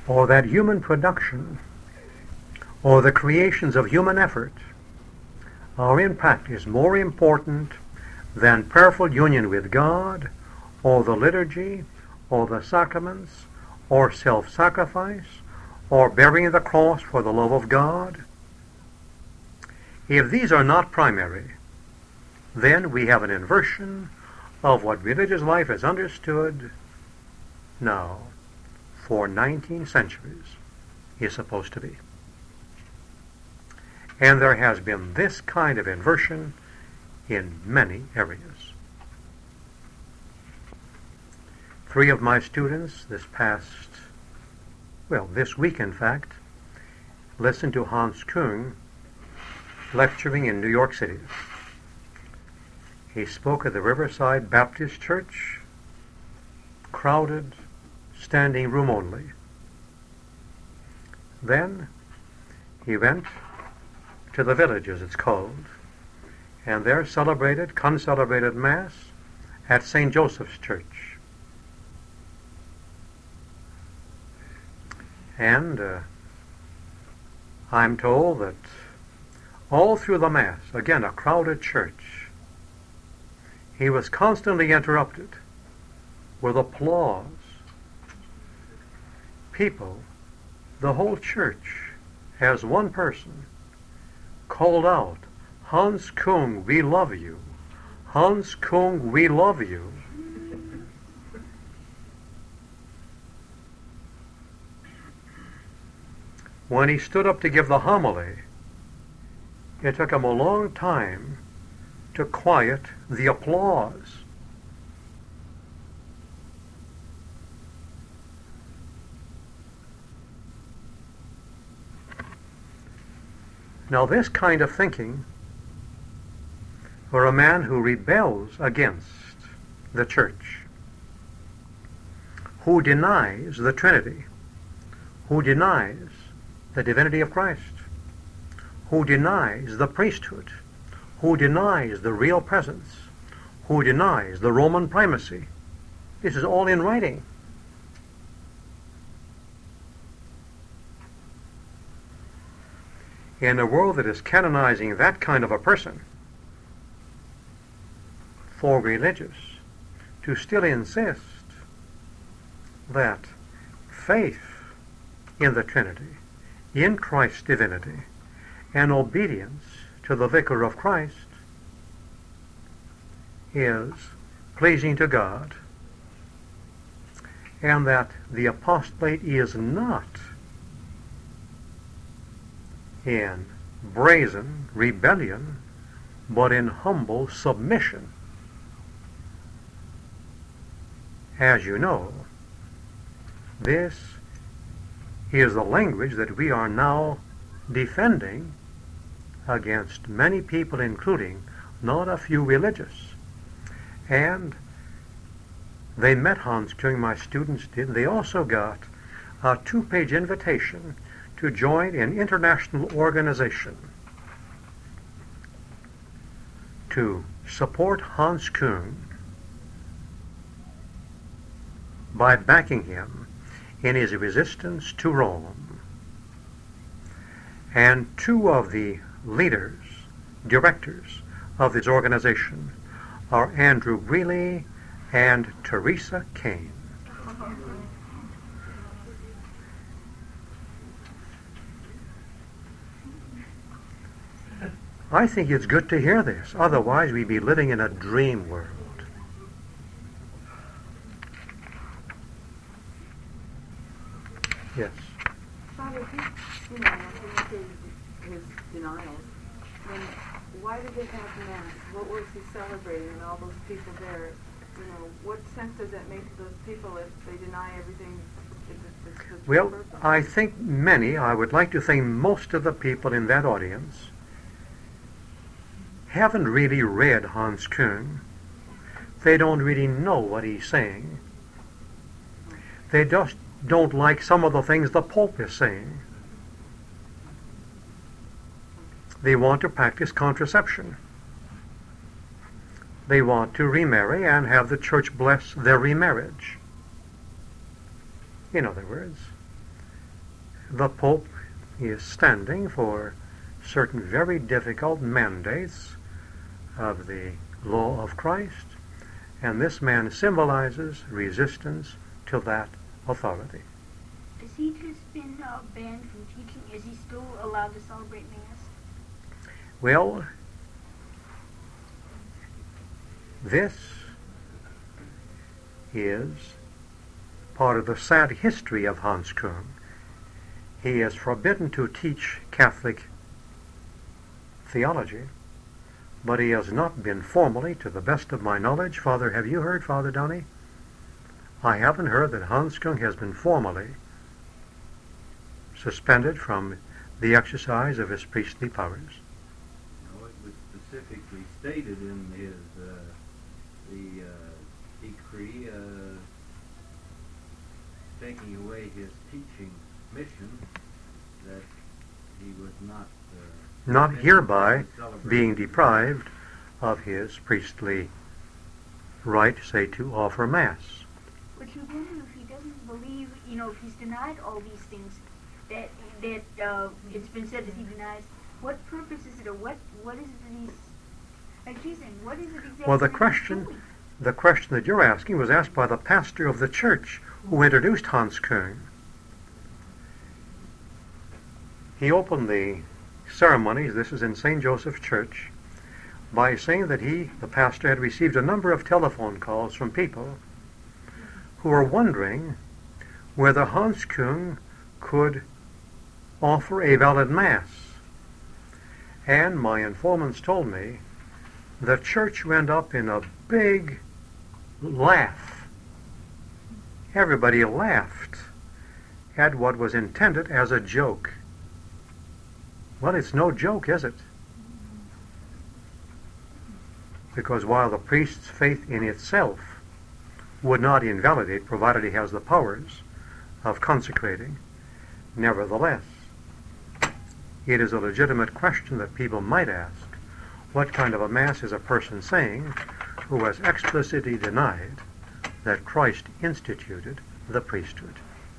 or that human production, or the creations of human effort are in practice more important than prayerful union with God, or the liturgy, or the sacraments, or self-sacrifice, or bearing the cross for the love of God. If these are not primary, then we have an inversion of what religious life is understood now for 19 centuries is supposed to be. And there has been this kind of inversion in many areas. 3 of my students this week in fact, listened to Hans Küng lecturing in New York City. He spoke at the Riverside Baptist Church, crowded, standing room only. Then he went to the village, as it's called, and there concelebrated Mass at St. Joseph's Church. And I'm told that all through the Mass, again a crowded church, he was constantly interrupted with applause. People, the whole church, as one person, called out, "Hans Küng, we love you. Hans Küng, we love you." When he stood up to give the homily, it took him a long time to quiet the applause. Now this kind of thinking, for a man who rebels against the church, who denies the Trinity, who denies the divinity of Christ, who denies the priesthood, who denies the real presence, who denies the Roman primacy. This is all in writing. In a world that is canonizing that kind of a person, for religious to still insist that faith in the Trinity, in Christ's divinity, and obedience to the Vicar of Christ is pleasing to God, and that the apostolate is not in brazen rebellion, but in humble submission. As you know, this is the language that we are now defending against many people, including not a few religious. And they met Hans Küng, my students did. They also got a 2-page invitation to join an international organization to support Hans Küng by backing him in his resistance to Rome. And 2 of the leaders, directors of this organization are Andrew Greeley and Teresa Kane. I think it's good to hear this. Otherwise, we'd be living in a dream world. Yes. Father, after his denials, then why did they have Mass? What was he celebrating and all those people there? What sense does that make to those people if they deny everything? Well, I think I would like to think most of the people in that audience haven't really read Hans Küng. They don't really know what he's saying. They just don't like some of the things the Pope is saying. They want to practice contraception. They want to remarry and have the church bless their remarriage. In other words, the Pope is standing for certain very difficult mandates of the law of Christ, and this man symbolizes resistance to that authority. Has he just been banned from teaching? Is he still allowed to celebrate Mass? Well, this is part of the sad history of Hans Küng. He is forbidden to teach Catholic theology, but he has not been formally, to the best of my knowledge. Father, have you heard, Father Downey? I haven't heard that Hans Küng has been formally suspended from the exercise of his priestly powers. No, it was specifically stated in his decree taking away his teaching mission that he was not hereby being deprived of his priestly right, say, to offer Mass. But you wonder if he doesn't believe, if he's denied all these things that it's been said that he denies, what purpose is it, or what is it that he's, like she's saying, what is it exactly? Well, the question that you're asking was asked by the pastor of the church who introduced Hans Küng. He opened the ceremonies, this is in St. Joseph's Church, by saying that he, the pastor, had received a number of telephone calls from people who were wondering whether Hans Küng could offer a valid Mass. And my informants told me the church went up in a big laugh. Everybody laughed at what was intended as a joke. Well, it's no joke, is it? Because while the priest's faith in itself would not invalidate, provided he has the powers of consecrating, nevertheless, it is a legitimate question that people might ask. What kind of a Mass is a person saying who has explicitly denied that Christ instituted the priesthood?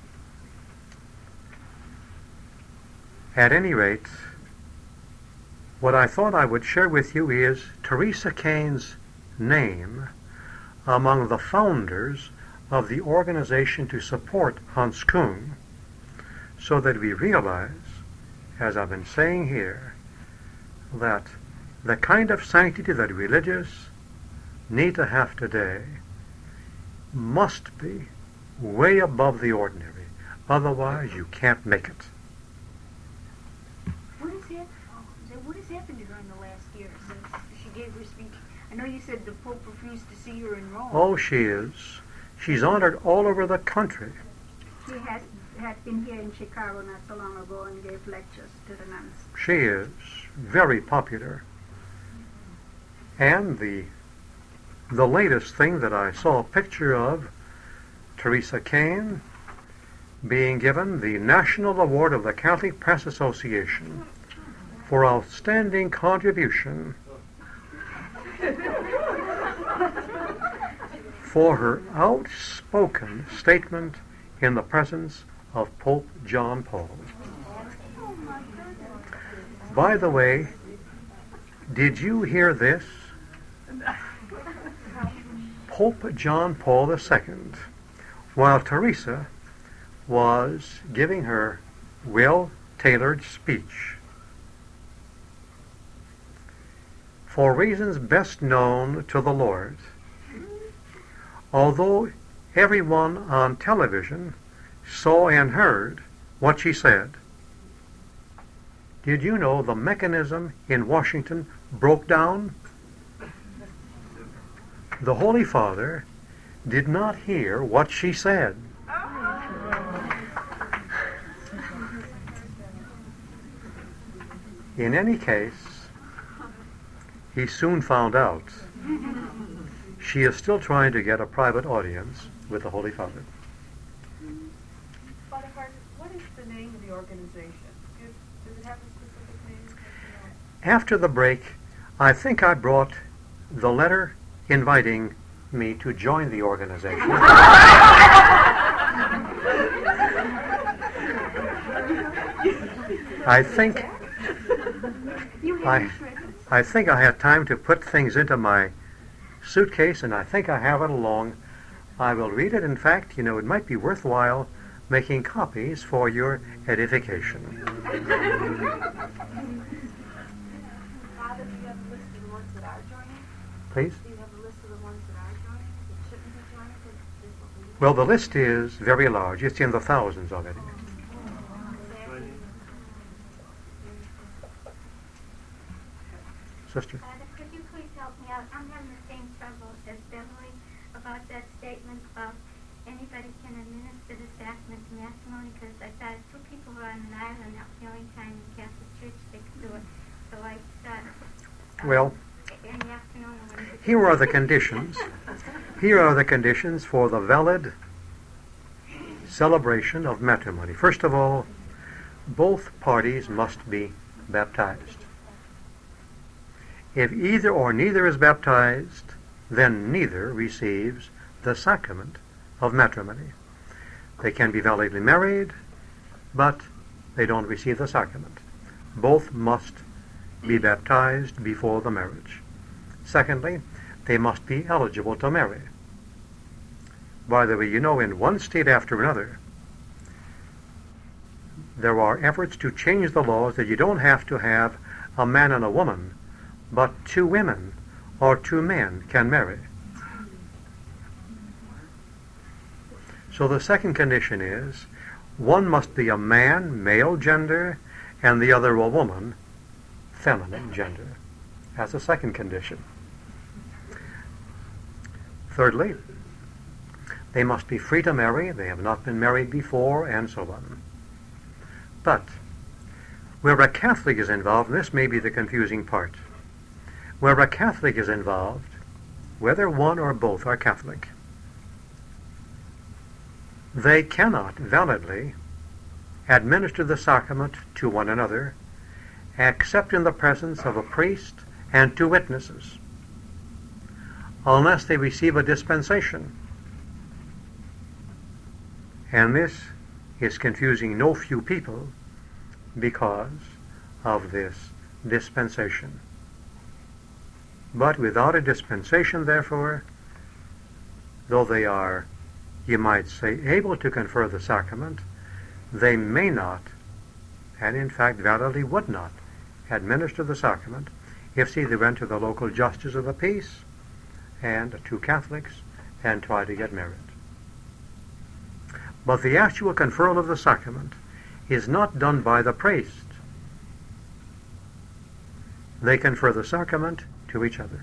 At any rate, what I thought I would share with you is Teresa Kane's name among the founders of the organization to support Hans Küng, so that we realize, as I've been saying here, that the kind of sanctity that religious need to have today must be way above the ordinary. Otherwise, you can't make it. What has happened to her in the last year since she gave her speech? I know you said the Pope refused to see her in Rome. Oh, she is. She's honored all over the country. She had been here in Chicago not so long ago and gave lectures to the nuns. She is very popular. And the latest thing that I saw a picture of, Teresa Kane being given the National Award of the Catholic Press Association for outstanding contribution for her outspoken statement in the presence of Pope John Paul. By the way, did you hear this? Pope John Paul II, while Teresa was giving her well-tailored speech, for reasons best known to the Lord, although everyone on television saw and heard what she said, did you know the mechanism in Washington broke down? The Holy Father did not hear what she said. In any case, he soon found out. She is still trying to get a private audience with the Holy Father. Father Hart, what is the name of the organization? Does it have a specific name? After the break, I think I brought the letter inviting me to join the organization. I think You I- have insurance. I think I had time to put things into my suitcase, and I think I have it along. I will read it. In fact, it might be worthwhile making copies for your edification. Father, do you have a list of the ones that are joining? Please? Do you have a list of the ones that are joining, that shouldn't be joining? Is what we Well, the list is very large. It's in the thousands already. Sister? Father, could you please help me out? I'm having the same trouble as Beverly about that statement about anybody can administer the sacrament of matrimony, because I thought if two people were on an island, that's the only time in the Catholic Church they could do it. So I thought, Well, in the afternoon or when you here are the conditions. Here are the conditions for the valid celebration of matrimony. First of all, both parties must be baptized. If either or neither is baptized, then neither receives the sacrament of matrimony. They can be validly married, but they don't receive the sacrament. Both must be baptized before the marriage. Secondly, they must be eligible to marry. By the way, in one state after another, there are efforts to change the laws that you don't have to have a man and a woman, but two women or two men can marry. So the second condition is one must be a man, male gender, and the other a woman, feminine gender. That's the second condition. Thirdly, they must be free to marry. They have not been married before, and so on. But where a Catholic is involved, and this may be the confusing part, where a Catholic is involved, whether one or both are Catholic, they cannot validly administer the sacrament to one another except in the presence of a priest and two witnesses, unless they receive a dispensation. And this is confusing no few people because of this dispensation. But without a dispensation, therefore, though they are, you might say, able to confer the sacrament, they may not, and in fact validly would not, administer the sacrament if they went to the local justice of the peace and two Catholics and tried to get married. But the actual conferral of the sacrament is not done by the priest. They confer the sacrament to each other.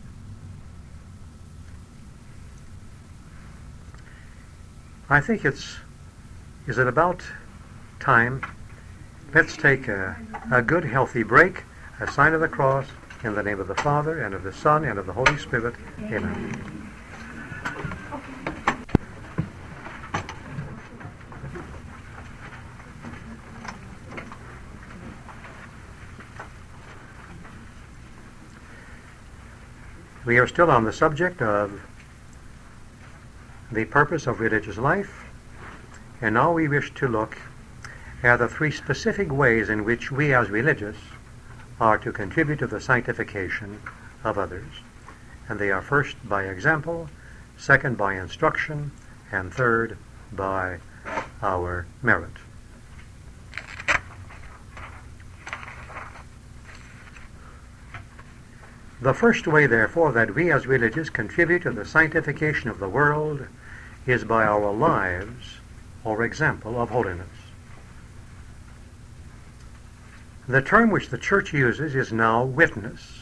I think is it about time? Let's take a good healthy break, a sign of the cross, in the name of the Father, and of the Son, and of the Holy Spirit. Amen. We are still on the subject of the purpose of religious life, and now we wish to look at the three specific ways in which we as religious are to contribute to the sanctification of others. And they are first by example, second by instruction, and third by our merit. The first way, therefore, that we as religious contribute to the sanctification of the world is by our lives or example of holiness. The term which the Church uses is now witness.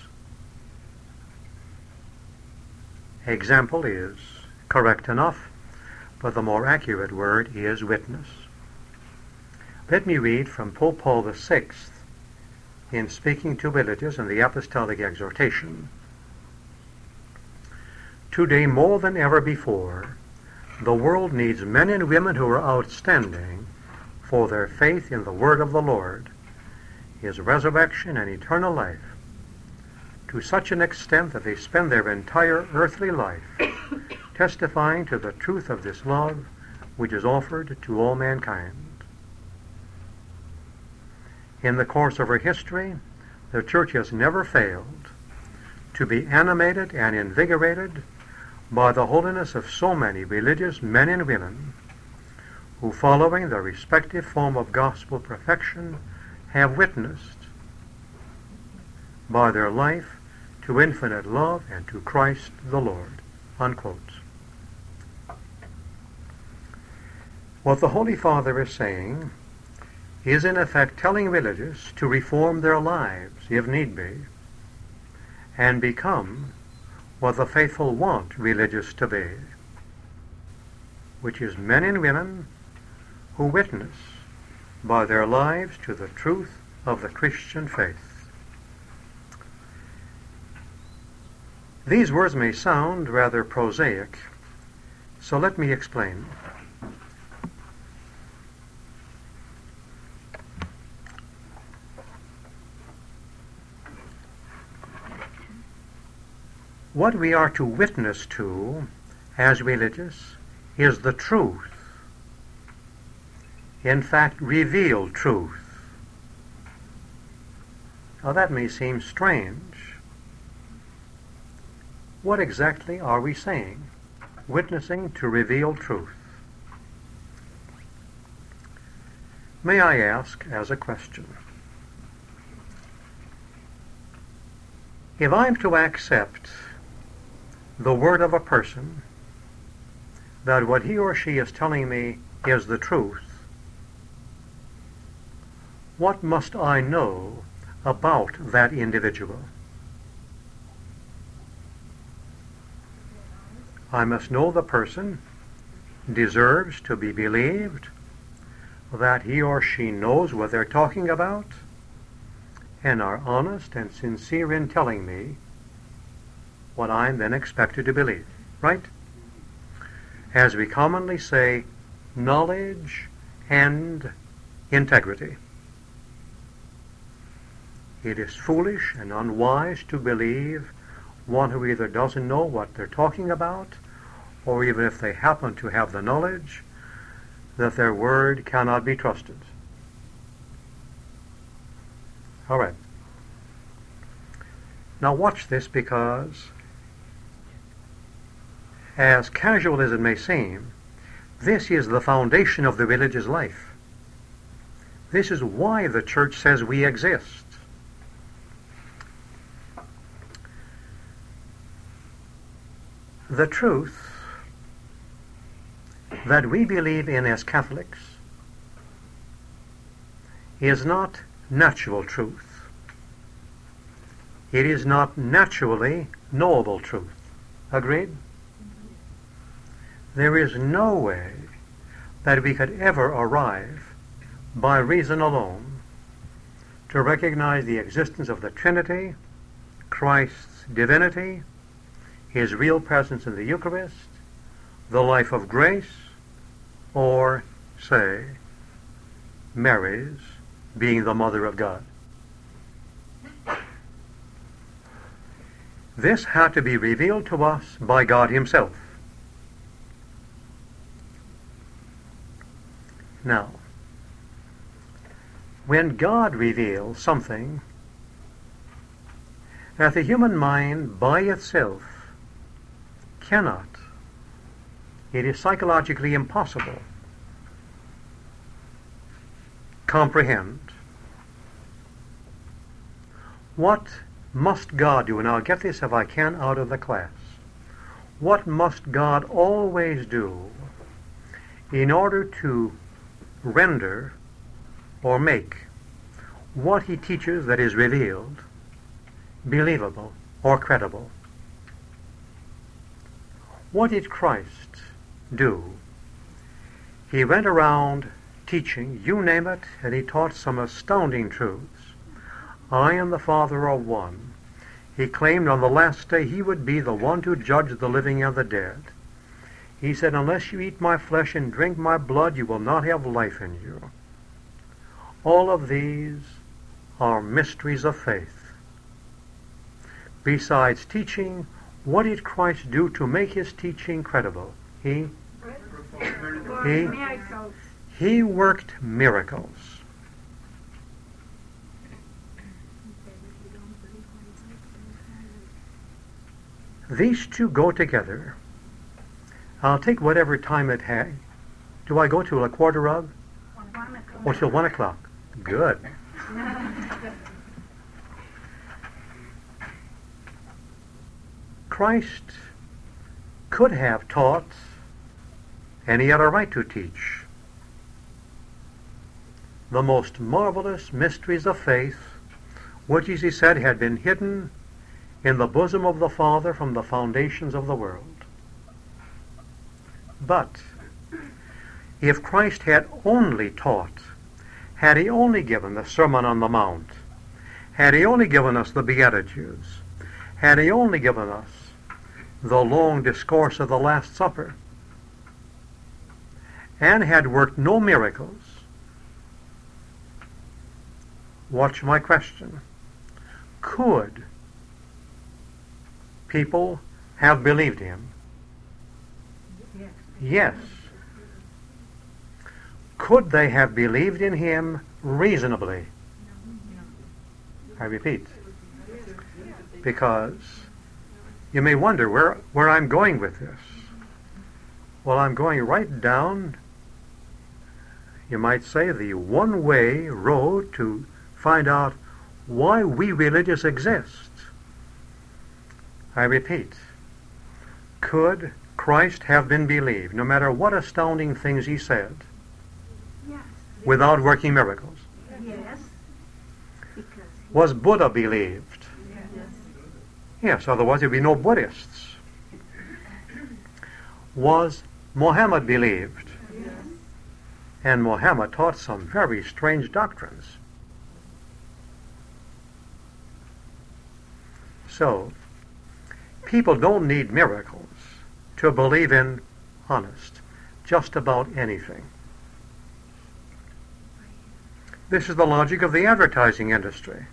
Example is correct enough, but the more accurate word is witness. Let me read from Pope Paul VI in speaking to religious in the Apostolic Exhortation. Today, more than ever before, the world needs men and women who are outstanding for their faith in the word of the Lord, his resurrection and eternal life, to such an extent that they spend their entire earthly life testifying to the truth of this love which is offered to all mankind. In the course of her history, the church has never failed to be animated and invigorated by the holiness of so many religious men and women who, following their respective form of gospel perfection, have witnessed by their life to infinite love and to Christ the Lord. Unquote. What the Holy Father is saying is in effect telling religious to reform their lives, if need be, and become what the faithful want religious to be, which is men and women who witness by their lives to the truth of the Christian faith. These words may sound rather prosaic, so let me explain. What we are to witness to as religious is the truth. In fact, revealed truth. Now that may seem strange. What exactly are we saying? Witnessing to revealed truth. May I ask as a question? If I'm to accept the word of a person that what he or she is telling me is the truth, what must I know about that individual? I must know the person deserves to be believed, that he or she knows what they're talking about, and are honest and sincere in telling me what I'm then expected to believe, right? As we commonly say, knowledge and integrity. It is foolish and unwise to believe one who either doesn't know what they're talking about, or even if they happen to have the knowledge, that their word cannot be trusted. All right. Now watch this, because as casual as it may seem, this is the foundation of the religious life. This is why the church says we exist. The truth that we believe in as Catholics is not natural truth. It is not naturally knowable truth. Agreed? There is no way that we could ever arrive by reason alone to recognize the existence of the Trinity, Christ's divinity, his real presence in the Eucharist, the life of grace, or, say, Mary's being the Mother of God. This had to be revealed to us by God himself. Now, when God reveals something that the human mind by itself cannot, it is psychologically impossible, comprehend, what must God do? And I'll get this if I can out of the class. What must God always do in order to render or make what he teaches that is revealed believable or credible? What did Christ do? He went around teaching, you name it, and he taught some astounding truths. I and the Father are one. He claimed on the last day he would be the one to judge the living and the dead. He said, unless you eat my flesh and drink my blood, you will not have life in you. All of these are mysteries of faith. Besides teaching, what did Christ do to make his teaching credible? He worked miracles. these two go together. I'll take whatever time it has. Do I go till a quarter of? 1 o'clock. Or till 1 o'clock? Good. Christ could have taught, and he had a right to teach, the most marvelous mysteries of faith, which, as he said, had been hidden in the bosom of the Father from the foundations of the world. But if Christ had only taught, had he only given the Sermon on the Mount, had he only given us the Beatitudes, had he only given us the long discourse of the Last Supper, and had worked no miracles, watch my question, could people have believed him? Yes. Could they have believed in him reasonably? I repeat. Because you may wonder where I'm going with this. Well, I'm going right down, you might say, the one-way road to find out why we religious exist. I repeat. Could Christ have been believed, no matter what astounding things he said, Yes. without working miracles? Yes. Because Was Buddha believed? Yes. Yes, otherwise there would be no Buddhists. Was Muhammad believed? Yes. And Muhammad taught some very strange doctrines. So, people don't need miracles to believe in, honest, just about anything. This is the logic of the advertising industry.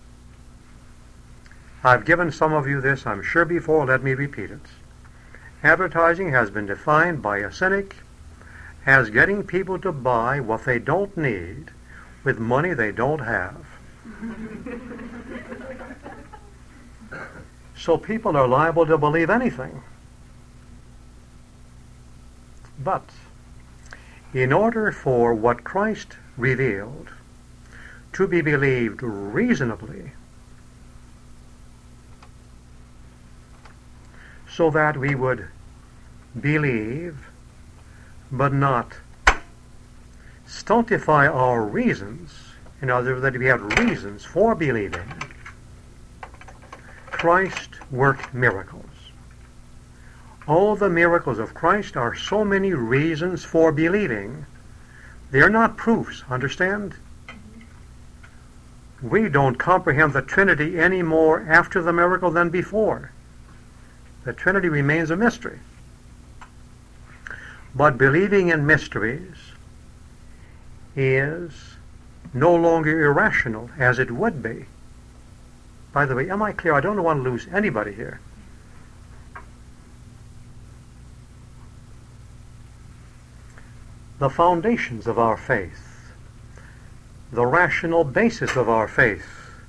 I've given some of you this, I'm sure, before. Let me repeat it. Advertising has been defined by a cynic as getting people to buy what they don't need with money they don't have. So people are liable to believe anything. But in order for what Christ revealed to be believed reasonably, so that we would believe but not stultify our reasons, in other words, that we have reasons for believing, Christ worked miracles. All the miracles of Christ are so many reasons for believing. They're not proofs, understand? We don't comprehend the Trinity any more after the miracle than before. The Trinity remains a mystery. But believing in mysteries is no longer irrational as it would be. By the way, am I clear? I don't want to lose anybody here. The foundations of our faith, the rational basis of our faith,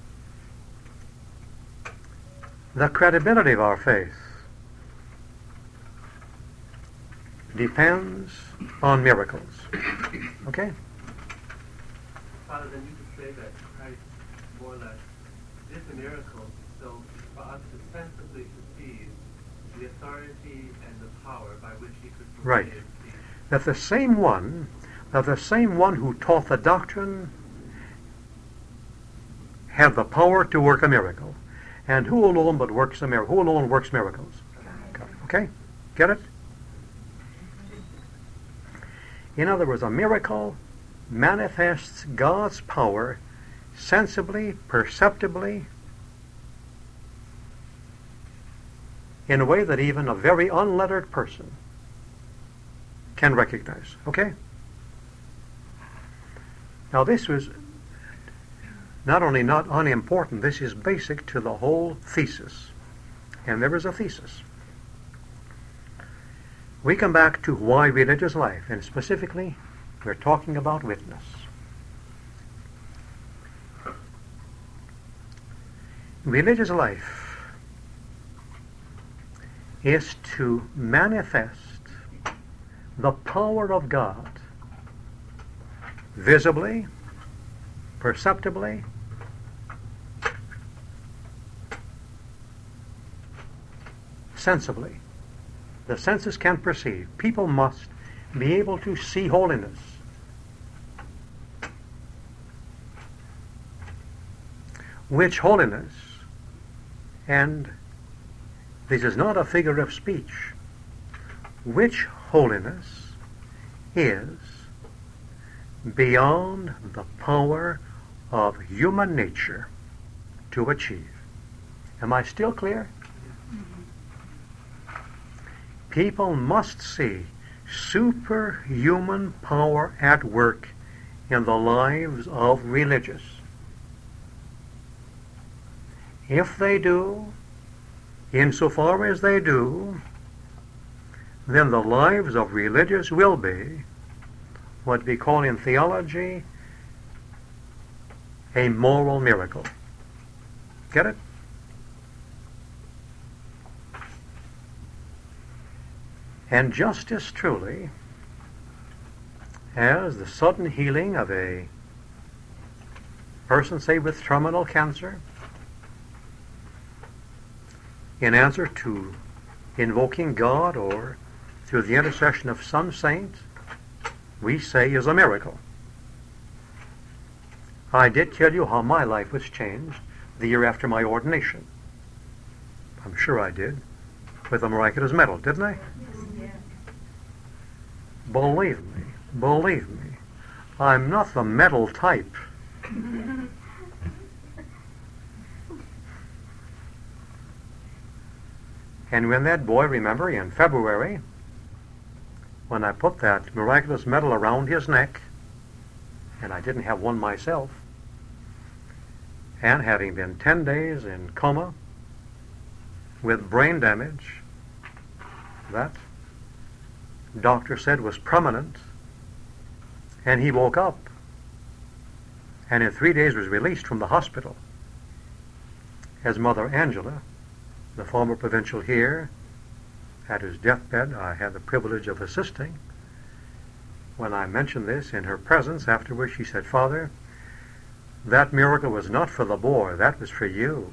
the credibility of our faith depends on miracles. Okay? Father, then you could say that Christ more or less did the miracles so for us to sensibly perceive the authority and the power by which he could perform Right. his deeds. That the same one who taught the doctrine had the power to work a miracle. And who alone but works a miracle? Who alone works miracles? God. Okay? Get it? In other words, a miracle manifests God's power sensibly, perceptibly, in a way that even a very unlettered person can recognize. Okay? Now this was not only not unimportant, this is basic to the whole thesis. And there is a thesis. We come back to why religious life, and specifically, we're talking about witness. Religious life is to manifest the power of God visibly, perceptibly, sensibly. The senses can perceive. People must be able to see holiness. Which holiness, and this is not a figure of speech, which holiness is beyond the power of human nature to achieve. Am I still clear? People must see superhuman power at work in the lives of religious. If they do, insofar as they do, then the lives of religious will be what we call in theology a moral miracle. Get it? And just as truly as the sudden healing of a person, say, with terminal cancer, in answer to invoking God or through the intercession of some saint, we say is a miracle. I did tell you how my life was changed the year after my ordination. I'm sure I did, with a miraculous medal, didn't I? Believe me, I'm not the medal type. And when that boy, remember, in February, when I put that miraculous medal around his neck, and I didn't have one myself, and having been 10 days in coma with brain damage, that doctor said was permanent, and he woke up and in 3 days was released from the hospital. As Mother Angela, the former provincial here, at his deathbed, I had the privilege of assisting. When I mentioned this in her presence, afterwards she said, "Father, that miracle was not for the boy, that was for you."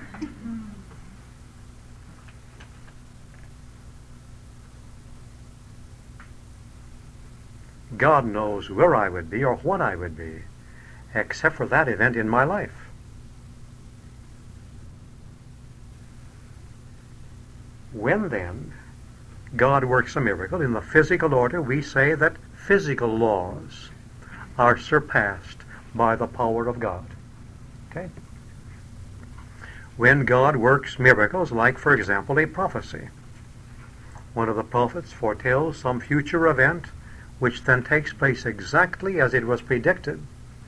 God knows where I would be or what I would be, except for that event in my life. When then God works a miracle in the physical order, we say that physical laws are surpassed by the power of God. Okay? When God works miracles, like, for example, a prophecy, one of the prophets foretells some future event which then takes place exactly as it was predicted.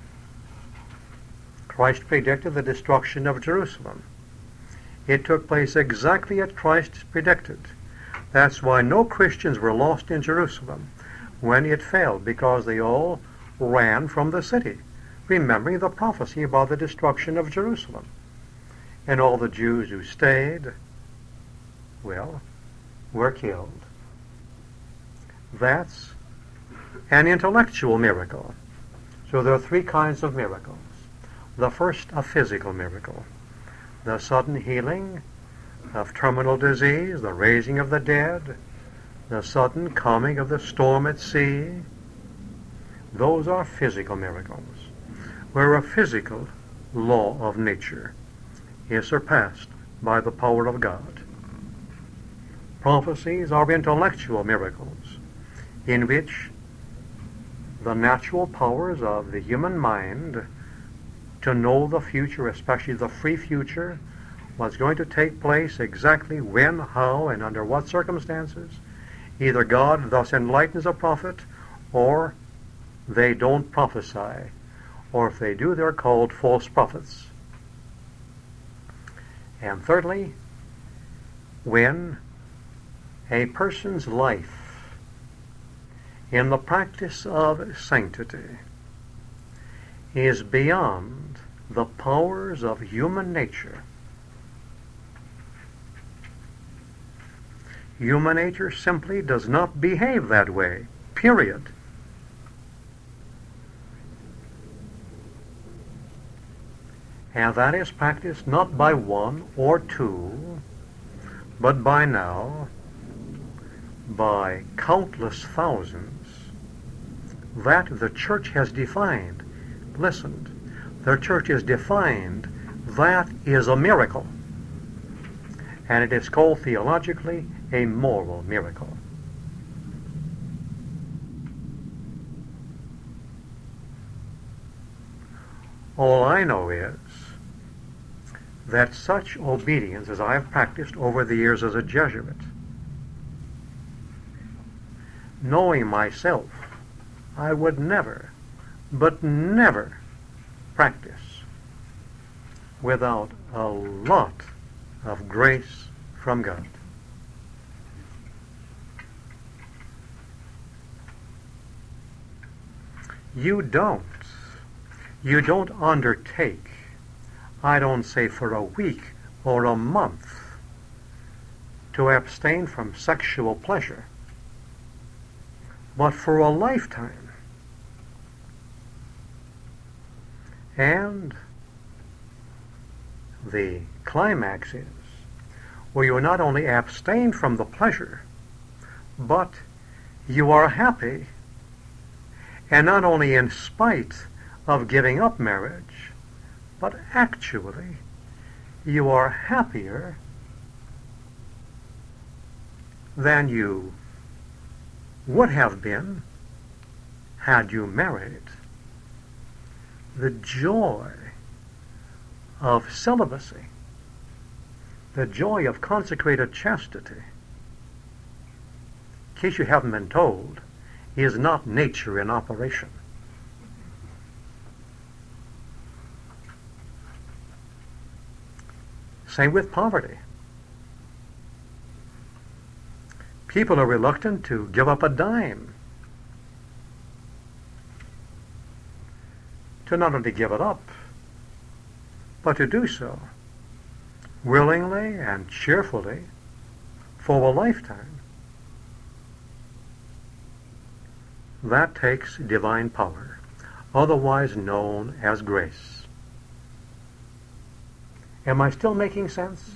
Christ predicted the destruction of Jerusalem. It took place exactly as Christ predicted. That's why no Christians were lost in Jerusalem when it fell, because they all ran from the city, remembering the prophecy about the destruction of Jerusalem. And all the Jews who stayed, well, were killed. That's an intellectual miracle. So there are three kinds of miracles. The first, a physical miracle. The sudden healing of terminal disease, the raising of the dead, the sudden calming of the storm at sea. Those are physical miracles, where a physical law of nature is surpassed by the power of God. Prophecies are intellectual miracles, in which the natural powers of the human mind to know the future, especially the free future, what's going to take place, exactly when, how, and under what circumstances, either God thus enlightens a prophet, or they don't prophesy, or if they do, they're called false prophets. And thirdly, when a person's life in the practice of sanctity is beyond the powers of human nature, Human nature simply does not behave that way. Period. And that is practiced not by one or two, but by now, by countless thousands, that the church has defined. Listen, the church has defined that is a miracle. And it is called theologically a moral miracle. All I know is that such obedience as I have practiced over the years as a Jesuit, knowing myself, I would never, but never practice without a lot of grace from God. You don't undertake, I don't say for a week or a month, to abstain from sexual pleasure, but for a lifetime. And the climax is where you not only abstain from the pleasure, but you are happy, and not only in spite of giving up marriage, but actually you are happier than you would have been had you married. The joy of celibacy, the joy of consecrated chastity, in case you haven't been told, is not nature in operation. Same with poverty. People are reluctant to give up a dime. To not only give it up, but to do so willingly and cheerfully for a lifetime. That takes divine power, otherwise known as grace. Am I still making sense?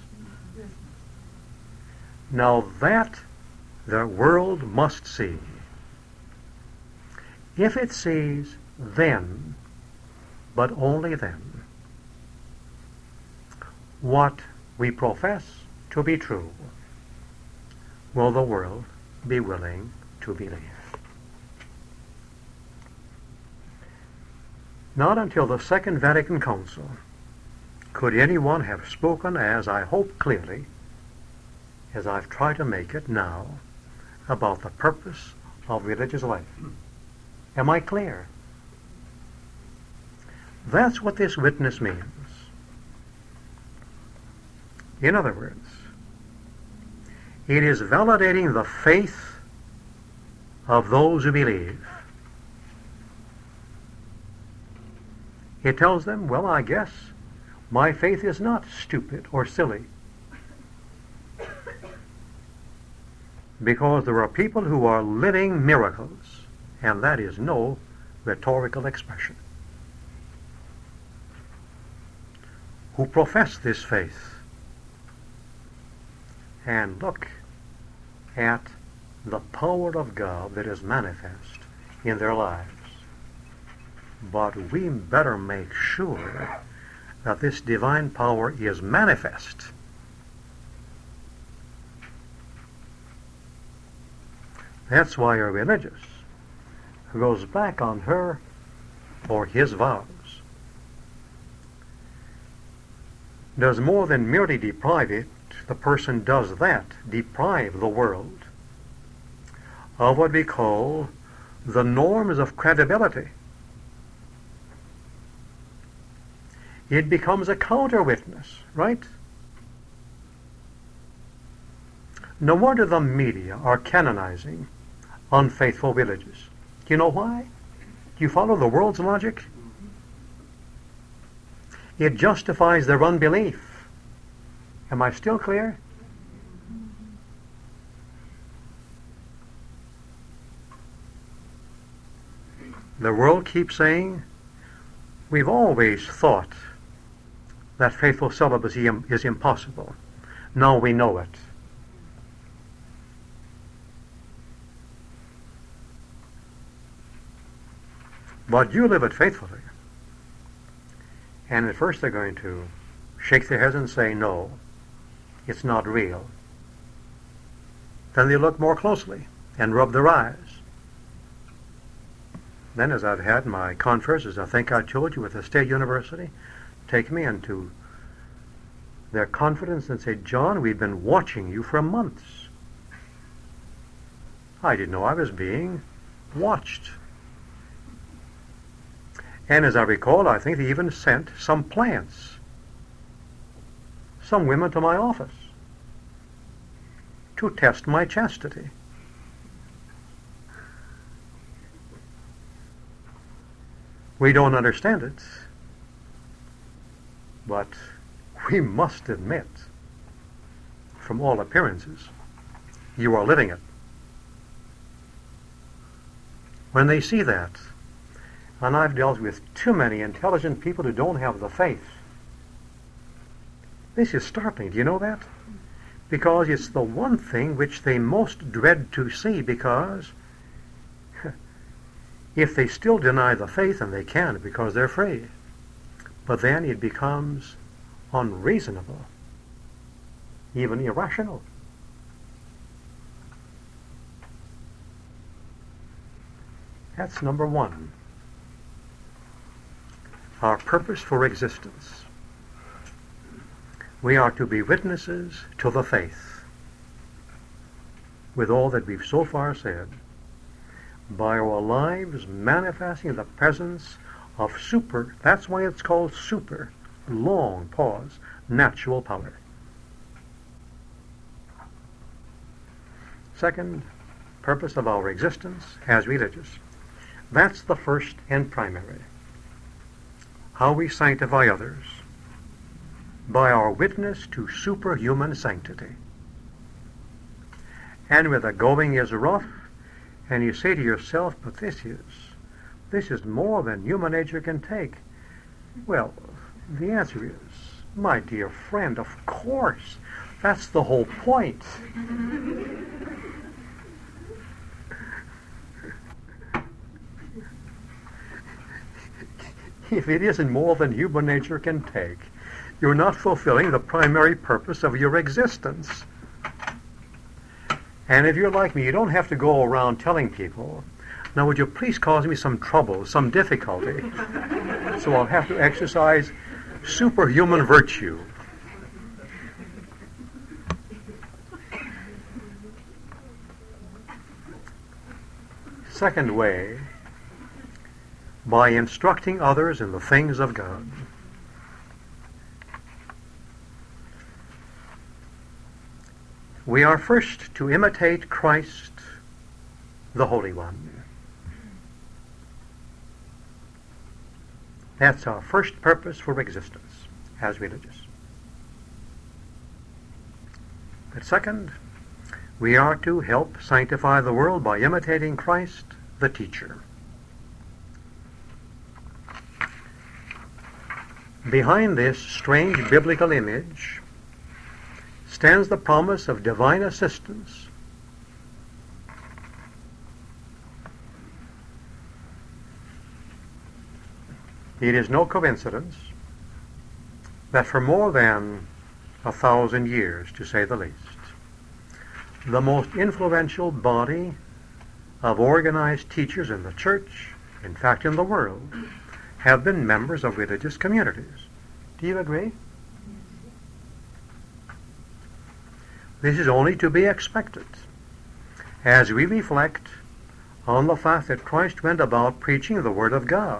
Now that the world must see. If it sees, then, but only then, what we profess to be true, will the world be willing to believe. Not until the Second Vatican Council could anyone have spoken, as I hope clearly, as I've tried to make it now, about the purpose of religious life. Am I clear? That's what this witness means. In other words, it is validating the faith of those who believe. It tells them, well, I guess my faith is not stupid or silly, because there are people who are living miracles, and that is no rhetorical expression, who profess this faith and look at the power of God that is manifest in their lives. But we better make sure that this divine power is manifest. That's why a religious who goes back on her or his vows does more than merely deprive it. The person does that, deprive the world of what we call the norms of credibility. It becomes a counter-witness, right? No wonder the media are canonizing unfaithful religious. Do you know why? Do you follow the world's logic? It justifies their unbelief. Am I still clear? The world keeps saying, we've always thought that faithful celibacy is impossible. Now we know it. But you live it faithfully. And at first they're going to shake their heads and say, no, it's not real. Then they look more closely and rub their eyes. Then, as I've had my conferences, I think I told you, with the State University, take me into their confidence and say, John, we've been watching you for months. I didn't know I was being watched. And as I recall, I think they even sent some plants, some women to my office to test my chastity. We don't understand it, but we must admit, from all appearances, you are living it. When they see that, and I've dealt with too many intelligent people who don't have the faith, this is startling. Do you know that? Because it's the one thing which they most dread to see, because if they still deny the faith, and they can because they're afraid, but then it becomes unreasonable, even irrational. That's number one. Our purpose for existence. We are to be witnesses to the faith, with all that we've so far said, by our lives manifesting the presence of that's why it's called super, long pause, natural power. Second purpose of our existence as religious. That's the first and primary. How we sanctify others by our witness to superhuman sanctity. And when the going is rough, and you say to yourself, but this is more than human nature can take. Well, the answer is, my dear friend, of course. That's the whole point. If it isn't more than human nature can take, you're not fulfilling the primary purpose of your existence. And if you're like me, you don't have to go around telling people, now would you please cause me some trouble, some difficulty, so I'll have to exercise superhuman virtue. Second way, by instructing others in the things of God. We are first to imitate Christ, the Holy One. That's our first purpose for existence as religious. But second, we are to help sanctify the world by imitating Christ, the teacher. Behind this strange biblical image stands the promise of divine assistance. It is no coincidence that for more than 1,000 years, to say the least, the most influential body of organized teachers in the church, in fact in the world, have been members of religious communities. Do you agree? This is only to be expected as we reflect on the fact that Christ went about preaching the Word of God.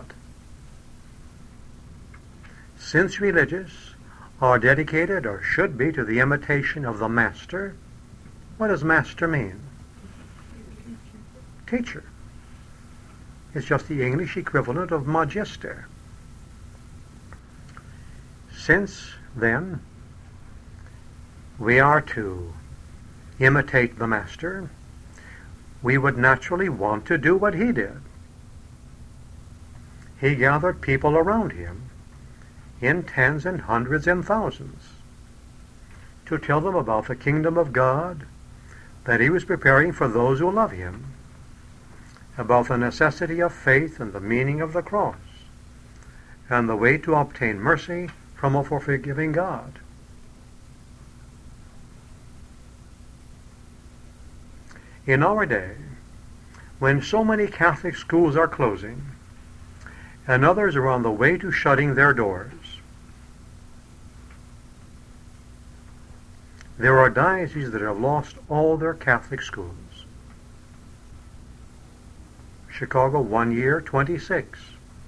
Since religious are dedicated, or should be, to the imitation of the Master, what does Master mean? Teacher. It's just the English equivalent of Magister. Since, then, we are to imitate the Master, we would naturally want to do what he did. he gathered people around him in tens and hundreds and thousands to tell them about the kingdom of God that he was preparing for those who love him, about the necessity of faith and the meaning of the cross, and the way to obtain mercy from a forgiving God. In our day, when so many Catholic schools are closing, and others are on the way to shutting their doors, there are dioceses that have lost all their Catholic schools. Chicago, 1 year, 26.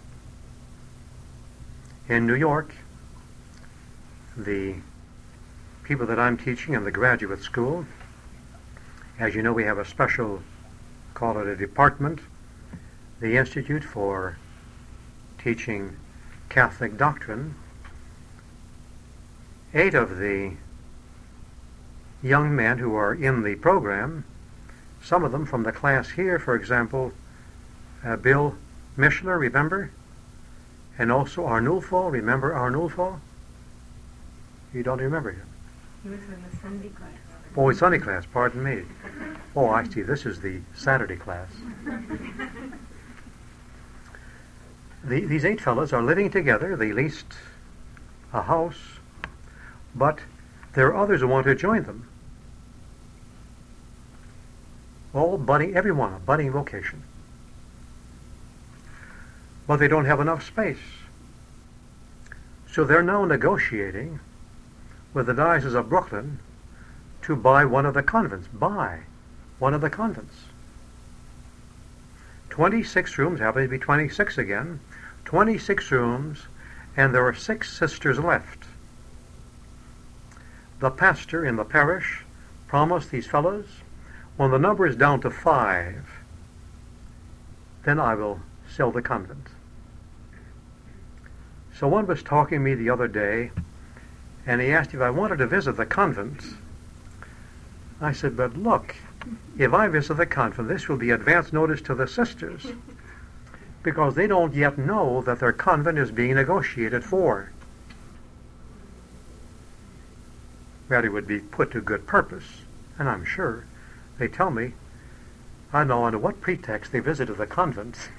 In New York, the people that I'm teaching in the graduate school, as you know, we have a special, call it a department, the Institute for Teaching Catholic Doctrine. 8 of the young men who are in the program, some of them from the class here, for example, Bill Mishler, remember? And also Arnulfo, remember Arnulfo? You don't remember him? He was in the Sunday class. Oh, it's Sunday class, pardon me. Oh, I see, this is the Saturday class. These 8 fellows are living together. They leased a house, but there are others who want to join them. All budding, everyone, a budding vocation. But they don't have enough space. So they're now negotiating with the Diocese of Brooklyn to buy one of the convents. 26 rooms, happen to be 26 again, 26 rooms, and there are 6 sisters left. The pastor in the parish promised these fellows, when the number is down to 5, then I will sell the convent. So one was talking to me the other day, and he asked if I wanted to visit the convent. I said, but look, if I visit the convent, this will be advance notice to the sisters, because they don't yet know that their convent is being negotiated for. That it would be put to good purpose, and I'm sure they tell me, I know under what pretext they visited the convent.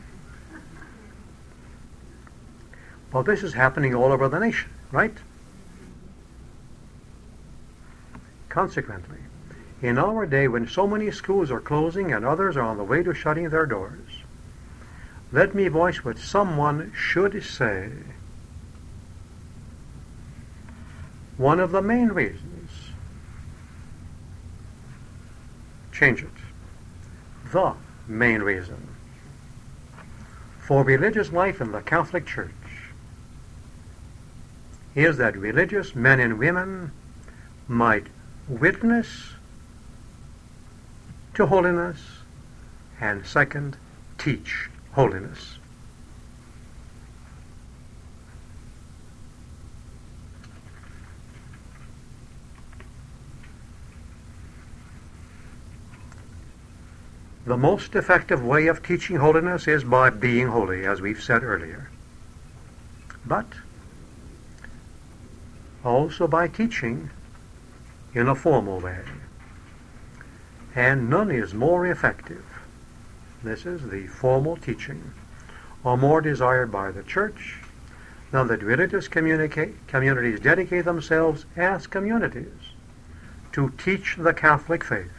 Well, this is happening all over the nation, right? Consequently, in our day when so many schools are closing and others are on the way to shutting their doors, let me voice what someone should say. One of the main reasons, change it, the main reason for religious life in the Catholic Church is that religious men and women might witness to holiness, and second, teach holiness. The most effective way of teaching holiness is by being holy, as we've said earlier. But also by teaching in a formal way. And none is more effective, this is the formal teaching, or more desired by the Church than that religious communities dedicate themselves as communities to teach the Catholic faith.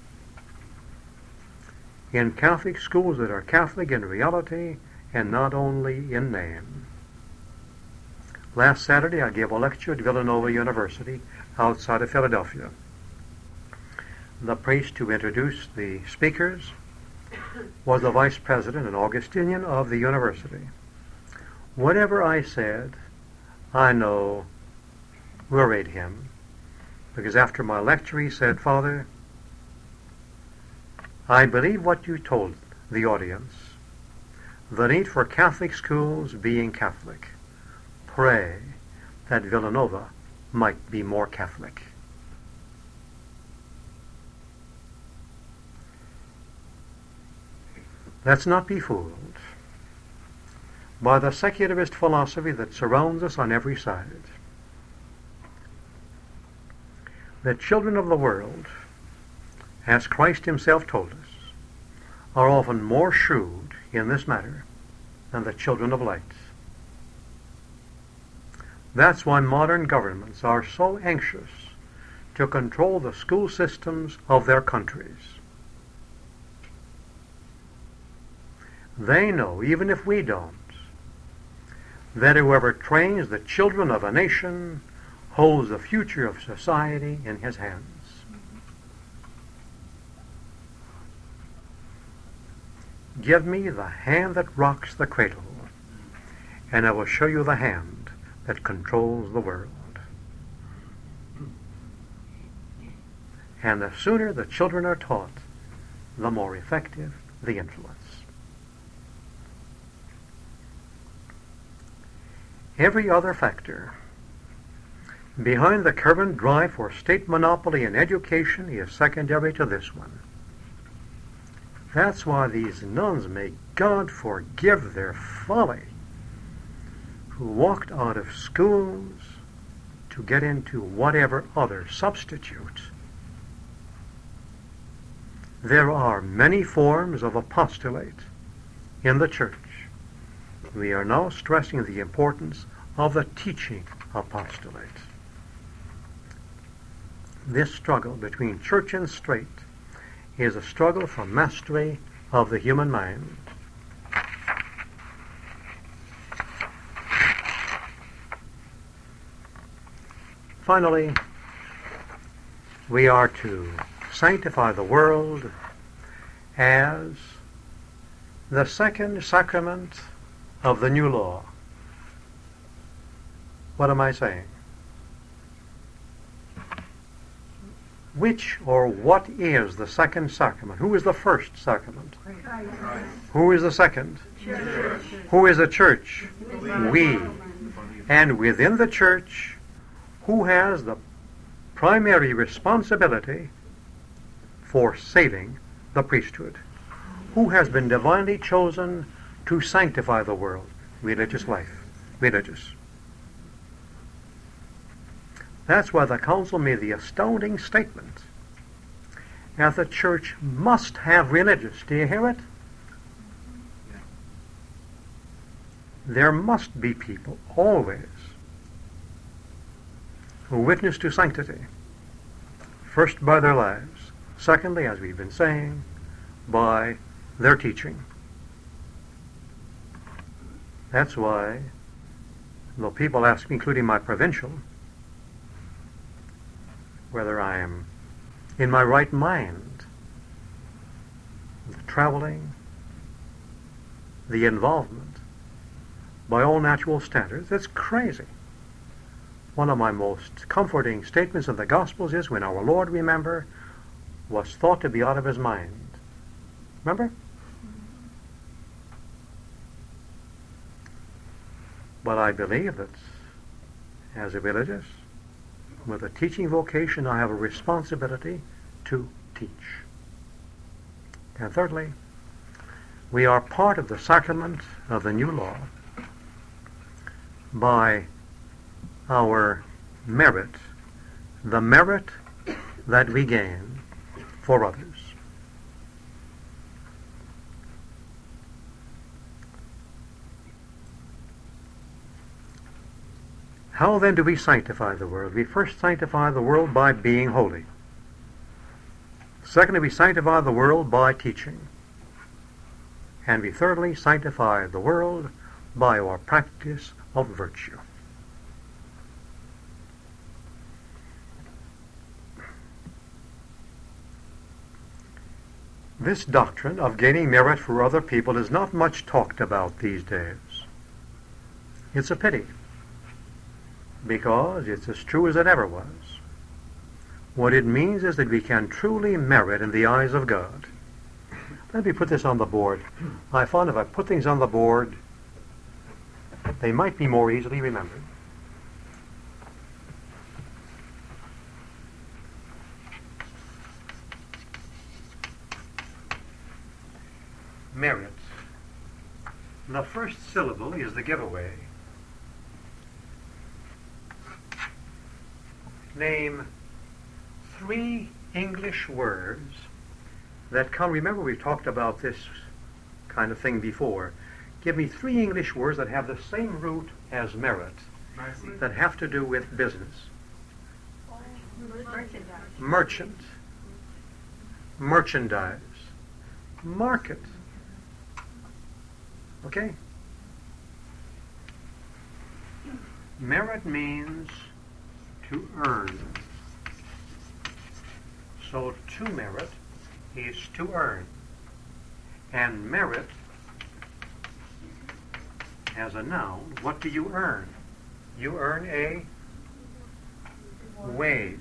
In Catholic schools that are Catholic in reality and not only in name. Last Saturday I gave a lecture at Villanova University outside of Philadelphia. The priest who introduced the speakers was the vice president, an Augustinian of the university. Whatever I said, I know worried him, because after my lecture he said, Father, I believe what you told the audience, the need for Catholic schools being Catholic. Pray that Villanova might be more Catholic. Let's not be fooled. by the secularist philosophy that surrounds us on every side. The children of the world, as Christ himself told us, are often more shrewd in this matter than the children of light. That's why modern governments are so anxious to control the school systems of their countries. They know, even if we don't, that whoever trains the children of a nation holds the future of society in his hands. Give me the hand that rocks the cradle, and I will show you the hand that controls the world. And the sooner the children are taught, the more effective the influence. Every other factor behind the current drive for state monopoly in education is secondary to this one. That's why these nuns, may God forgive their folly, who walked out of schools to get into whatever other substitute. There are many forms of apostolate in the church. We are now stressing the importance of the teaching apostolate. This struggle between church and state is a struggle for mastery of the human mind. Finally, we are to sanctify the world as the second sacrament of the new law. What am I saying? Which or what is the second sacrament? Who is the first sacrament? Christ. Who is the second? Church. Who is the church? We. And within the church, who has the primary responsibility for saving the priesthood? Who has been divinely chosen to sanctify the world? Religious life. Religious. That's why the council made the astounding statement that the church must have religious. Do you hear it? Yeah. There must be people, always, who witness to sanctity. First, by their lives. Secondly, as we've been saying, by their teaching. That's why, though people ask me, including my provincial, whether I am in my right mind, the traveling, the involvement, by all natural standards, it's crazy. One of my most comforting statements in the Gospels is when our Lord, remember, was thought to be out of his mind. Remember? But I believe that as a religious, with a teaching vocation, I have a responsibility to teach. And thirdly, we are part of the sacrament of the new law by our merit, the merit that we gain for others. How then do we sanctify the world? We first sanctify the world by being holy. Secondly, we sanctify the world by teaching. And we thirdly sanctify the world by our practice of virtue. This doctrine of gaining merit for other people is not much talked about these days. It's a pity, because it's as true as it ever was. What it means is that we can truly merit in the eyes of God. Let me put this on the board. I found if I put things on the board, they might be more easily remembered. Merit The first syllable is the giveaway. Name 3 English words that come. Remember, we've talked about this kind of thing before. Give me 3 English words that have the same root as merit, that have to do with business. Merchant. Merchandise. Market. Okay? Merit means to earn. So to merit is to earn. And merit, as a noun, what do you earn? You earn a wage.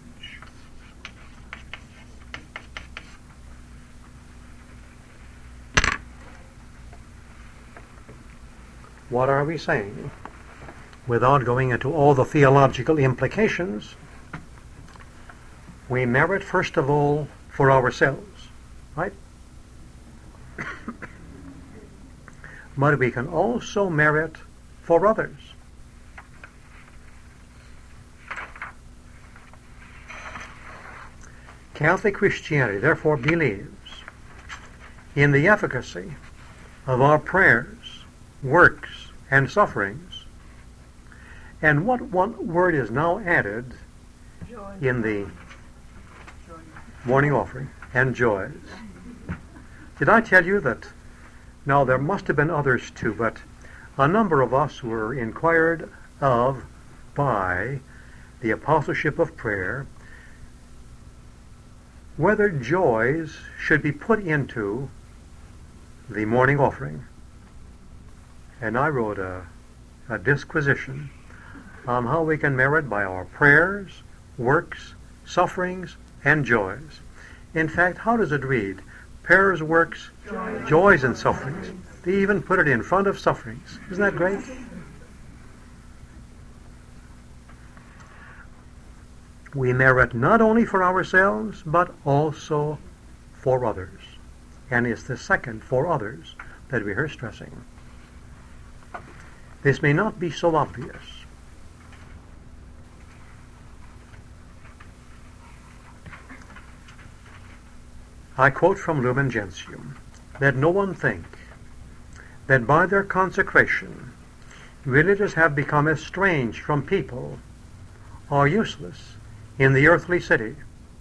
What are we saying? Without going into all the theological implications, we merit first of all for ourselves, right? But we can also merit for others. Catholic Christianity therefore believes in the efficacy of our prayers, works, and sufferings. And what one word is now added in the morning offering? And joys. Did I tell you that? Now, there must have been others too, but a number of us were inquired of by the Apostleship of Prayer whether joys should be put into the morning offering. And I wrote a disquisition on how we can merit by our prayers, works, sufferings, and joys. In fact, how does it read? Prayers, works, joys, and sufferings. They even put it in front of sufferings. Isn't that great? We merit not only for ourselves, but also for others. And it's the second, for others, that we are stressing. This may not be so obvious. I quote from Lumen Gentium, that no one think that by their consecration religious have become estranged from people or useless in the earthly city.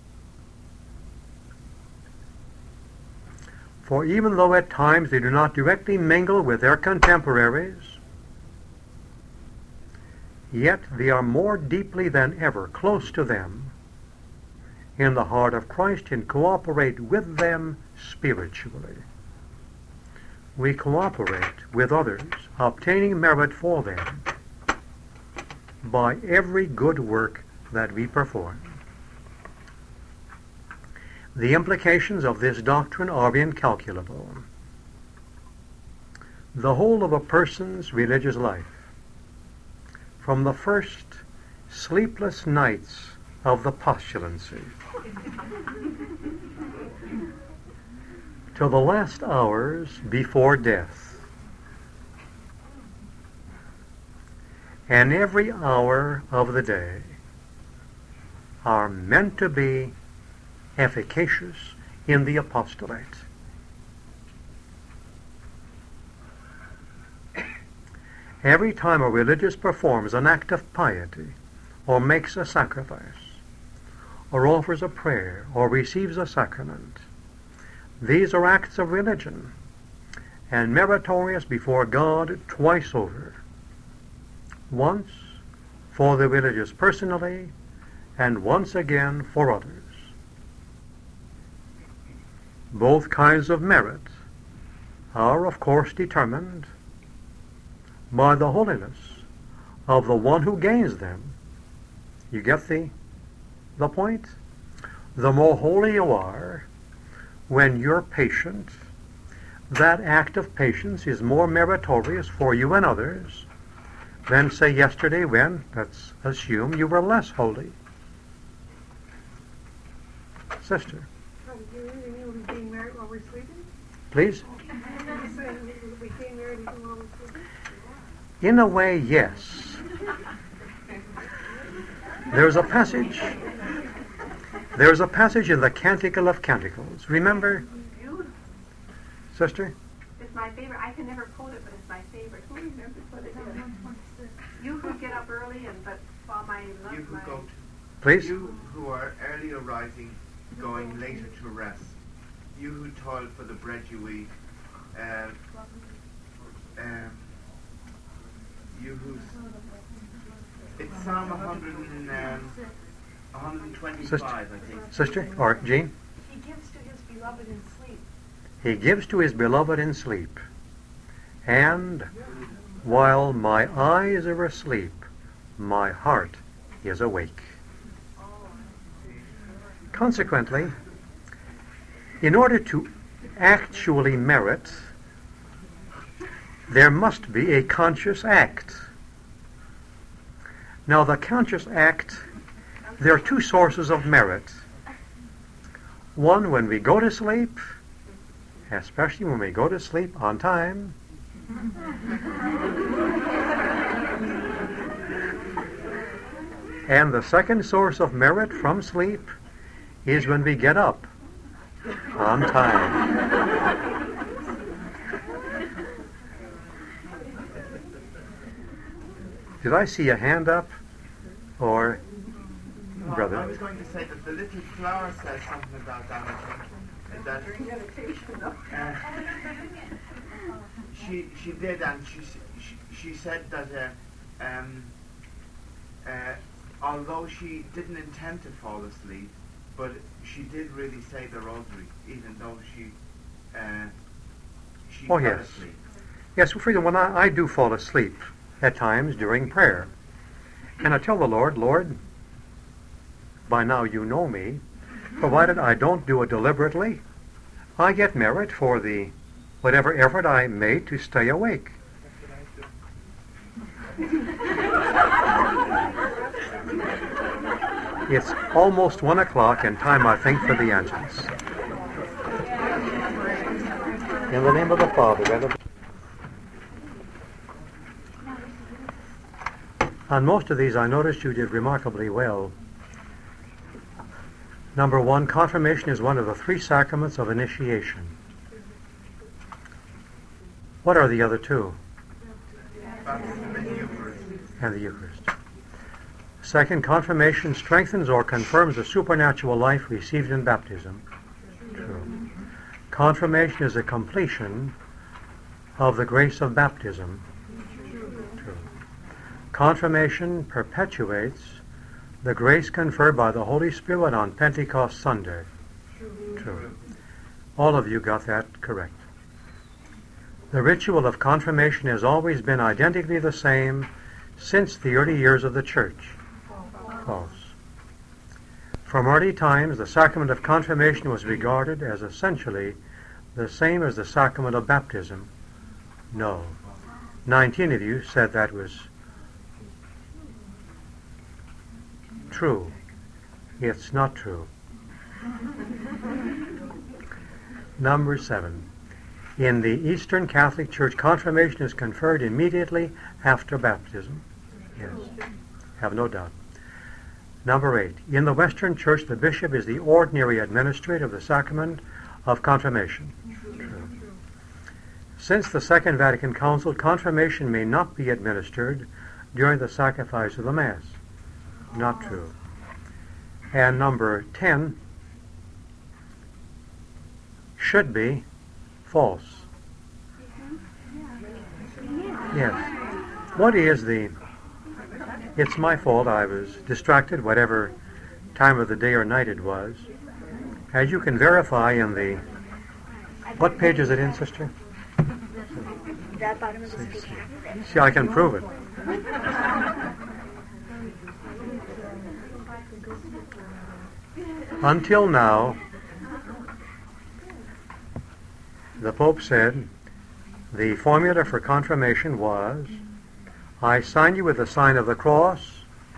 For even though at times they do not directly mingle with their contemporaries, yet they are more deeply than ever close to them in the heart of Christ and cooperate with them spiritually. We cooperate with others, obtaining merit for them by every good work that we perform. The implications of this doctrine are incalculable. The whole of a person's religious life, from the first sleepless nights of the postulancy to the last hours before death, and every hour of the day, are meant to be efficacious in the apostolate. Every time a religious performs an act of piety, or makes a sacrifice, or offers a prayer, or receives a sacrament, these are acts of religion, and meritorious before God twice over. Once for the religious personally, and once again for others. Both kinds of merit are, of course, determined by the holiness of the one who gains them. You get the point? The more holy you are, when you're patient, that act of patience is more meritorious for you and others than, say, yesterday when, let's assume, you were less holy. Sister. Do you really mean we'll be getting married while we're sleeping? Please? We'll be getting married In a way, yes. There's a passage in the Canticle of Canticles. Remember, sister? It's my favorite. I can never quote it, but it's my favorite. Who remembers what it is? You who get up early and but while my You who go to, Please? you who are earlier rising, going later to rest. You who toil for the bread you eat. You who. It's Psalm 125, Sister? I think. Sister? Or Jean? he gives to his beloved in sleep. He gives to his beloved in sleep. And while my eyes are asleep, my heart is awake. Consequently, in order to actually merit, there must be a conscious act. Now, the conscious act, there are two sources of merit. One, when we go to sleep, especially when we go to sleep on time. And the second source of merit from sleep is when we get up on time. Did I see a hand up? Or, Well, brother? I was going to say that the little flower says something about that, I think. That she did, and she said that although she didn't intend to fall asleep, but she did really say the rosary, even though she Oh, fell yes. asleep. Yes, Freedom, when I do fall asleep at times during prayer, and I tell the Lord, Lord, by now you know me, provided I don't do it deliberately, I get merit for the whatever effort I made to stay awake. It's almost 1 o'clock and time, I think, for the answers. In the name of the Father, and of the... On most of these, I noticed you did remarkably well. Number 1, confirmation is one of the 3 sacraments of initiation. What are the other 2? Baptism and Eucharist. And the Eucharist. Second, confirmation strengthens or confirms the supernatural life received in baptism. True. Confirmation is a completion of the grace of baptism. True. Confirmation perpetuates the grace conferred by the Holy Spirit on Pentecost Sunday. True. All of you got that correct. The ritual of confirmation has always been identically the same since the early years of the Church. False. From early times, the sacrament of confirmation was regarded as essentially the same as the sacrament of baptism. No. 19 of you said that was true. It's not true. Number 7. In the Eastern Catholic Church, confirmation is conferred immediately after baptism. Yes. Have no doubt. Number 8. In the Western Church, the bishop is the ordinary administrator of the sacrament of confirmation. True. Since the Second Vatican Council, confirmation may not be administered during the sacrifice of the Mass. Not true. And number 10 should be false. Yes. What is the... It's my fault, I was distracted, whatever time of the day or night it was. As you can verify in the... What page is it in, sister? That bottom of the speaker. See, I can prove it. Until now, the Pope said the formula for confirmation was, I sign you with the sign of the cross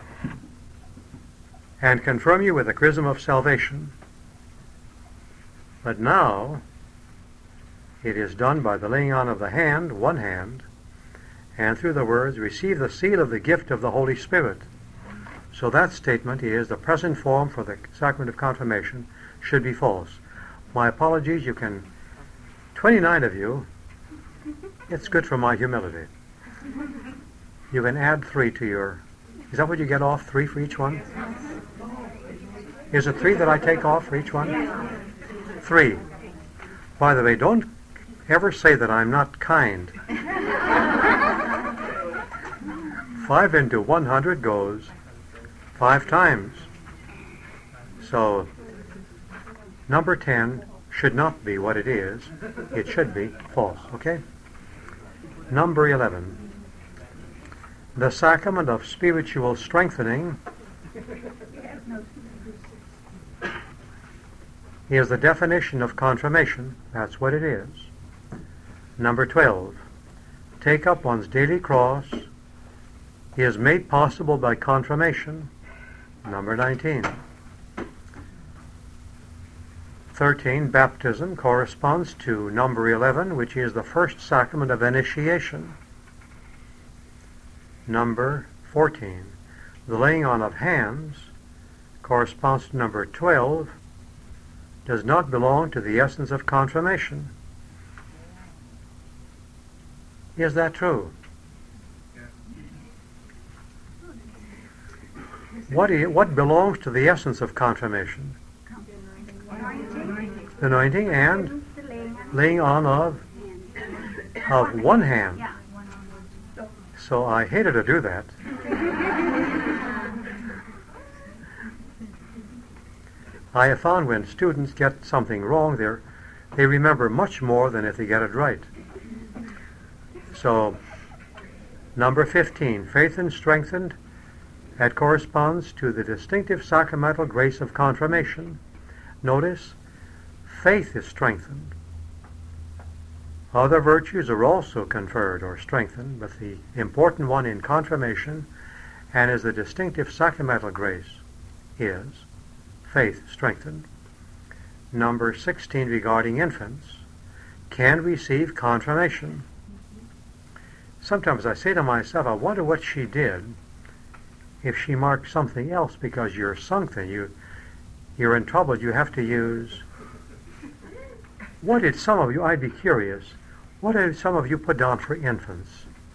and confirm you with the chrism of salvation. But now, It is done by the laying on of the hand, one hand, and through the words, receive the seal of the gift of the Holy Spirit. So that statement is the present form for the sacrament of confirmation should be false. My apologies, 29 of you, it's good for my humility. You can add 3 to your, is that what you get off, 3 for each one? Is it 3 that I take off for each one? 3. By the way, don't ever say that I'm not kind. 5 into 100 goes 5 times. So, number 10 should not be what it is. It should be false, okay? Number 11. The sacrament of spiritual strengthening is the definition of confirmation. That's what it is. Number 12. Take up one's daily cross is made possible by confirmation. Number 19. 13. Baptism corresponds to number 11, which is the first sacrament of initiation. Number 14. The laying on of hands corresponds to number 12, does not belong to the essence of confirmation. Is that true? What belongs to the essence of confirmation? The anointing and laying on of one hand. So I hated to do that. I have found when students get something wrong, they remember much more than if they get it right. So, number 15, faith and strengthened, that corresponds to the distinctive sacramental grace of confirmation. Notice, faith is strengthened. Other virtues are also conferred or strengthened, but the important one in confirmation and is the distinctive sacramental grace is faith strengthened. Number 16, regarding infants, can receive confirmation. Sometimes I say to myself, I wonder what she did if she marked something else, because you're sunk then, you're in trouble, you have to use. What did some of you, I'd be curious, what did some of you put down for infants?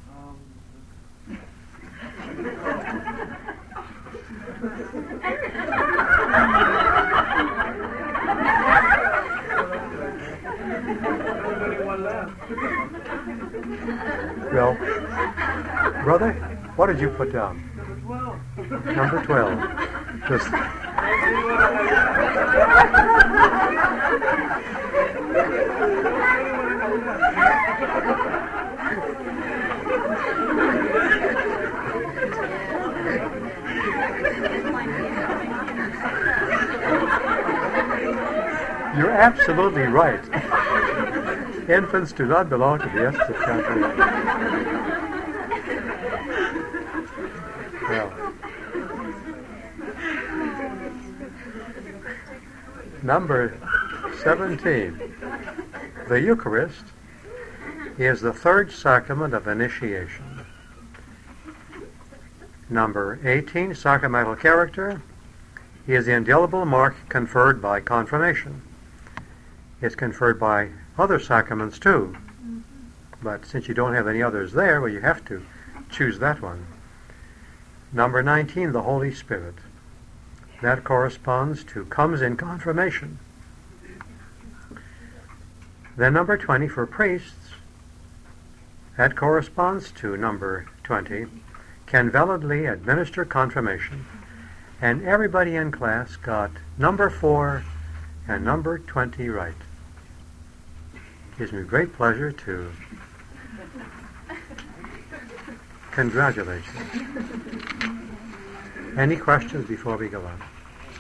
Well, brother, what did you put down? Number 12. Just you're absolutely right. Infants do not belong to the essence of confirmation. Well, number 17. The Eucharist is the third sacrament of initiation. Number 18. Sacramental character is the indelible mark conferred by confirmation. It's conferred by other sacraments too, but since you don't have any others there, well, you have to choose that one. Number 19, the Holy Spirit. That corresponds to comes in confirmation. Then number 20 for priests, that corresponds to number 20, can validly administer confirmation. And everybody in class got number 4 and number 20 right. Gives me great pleasure to congratulate you. Any questions before we go on?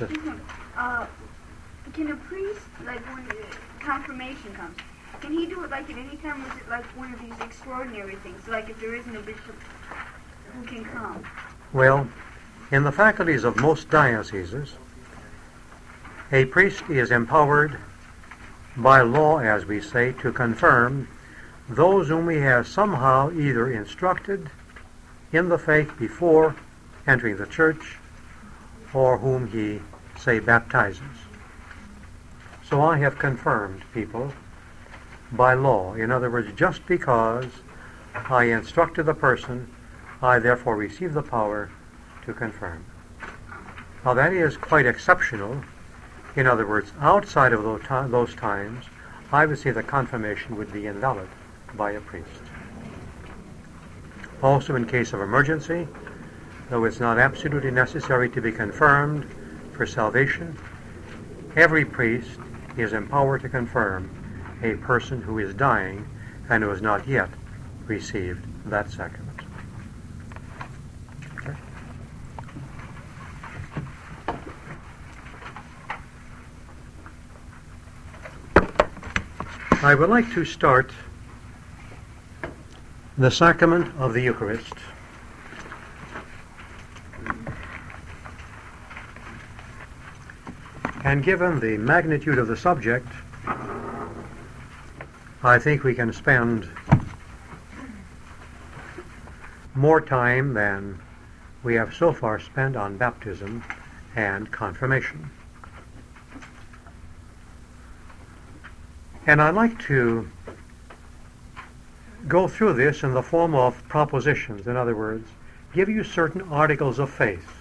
Can a priest, like when confirmation comes, can he do it like at any time, or is it like one of these extraordinary things, like if there isn't a bishop who can come? Well, in the faculties of most dioceses, a priest is empowered by law, as we say, to confirm those whom he has somehow either instructed in the faith before entering the church, or whom he, say, baptizes. So I have confirmed people by law. In other words, just because I instructed the person, I therefore receive the power to confirm. Now that is quite exceptional. In other words, outside of those times, I would say the confirmation would be invalid by a priest. Also, in case of emergency, though it's not absolutely necessary to be confirmed for salvation, every priest is empowered to confirm a person who is dying and who has not yet received that sacrament. Okay. I would like to start the sacrament of the Eucharist. And given the magnitude of the subject, I think we can spend more time than we have so far spent on baptism and confirmation. And I'd like to go through this in the form of propositions. In other words, give you certain articles of faith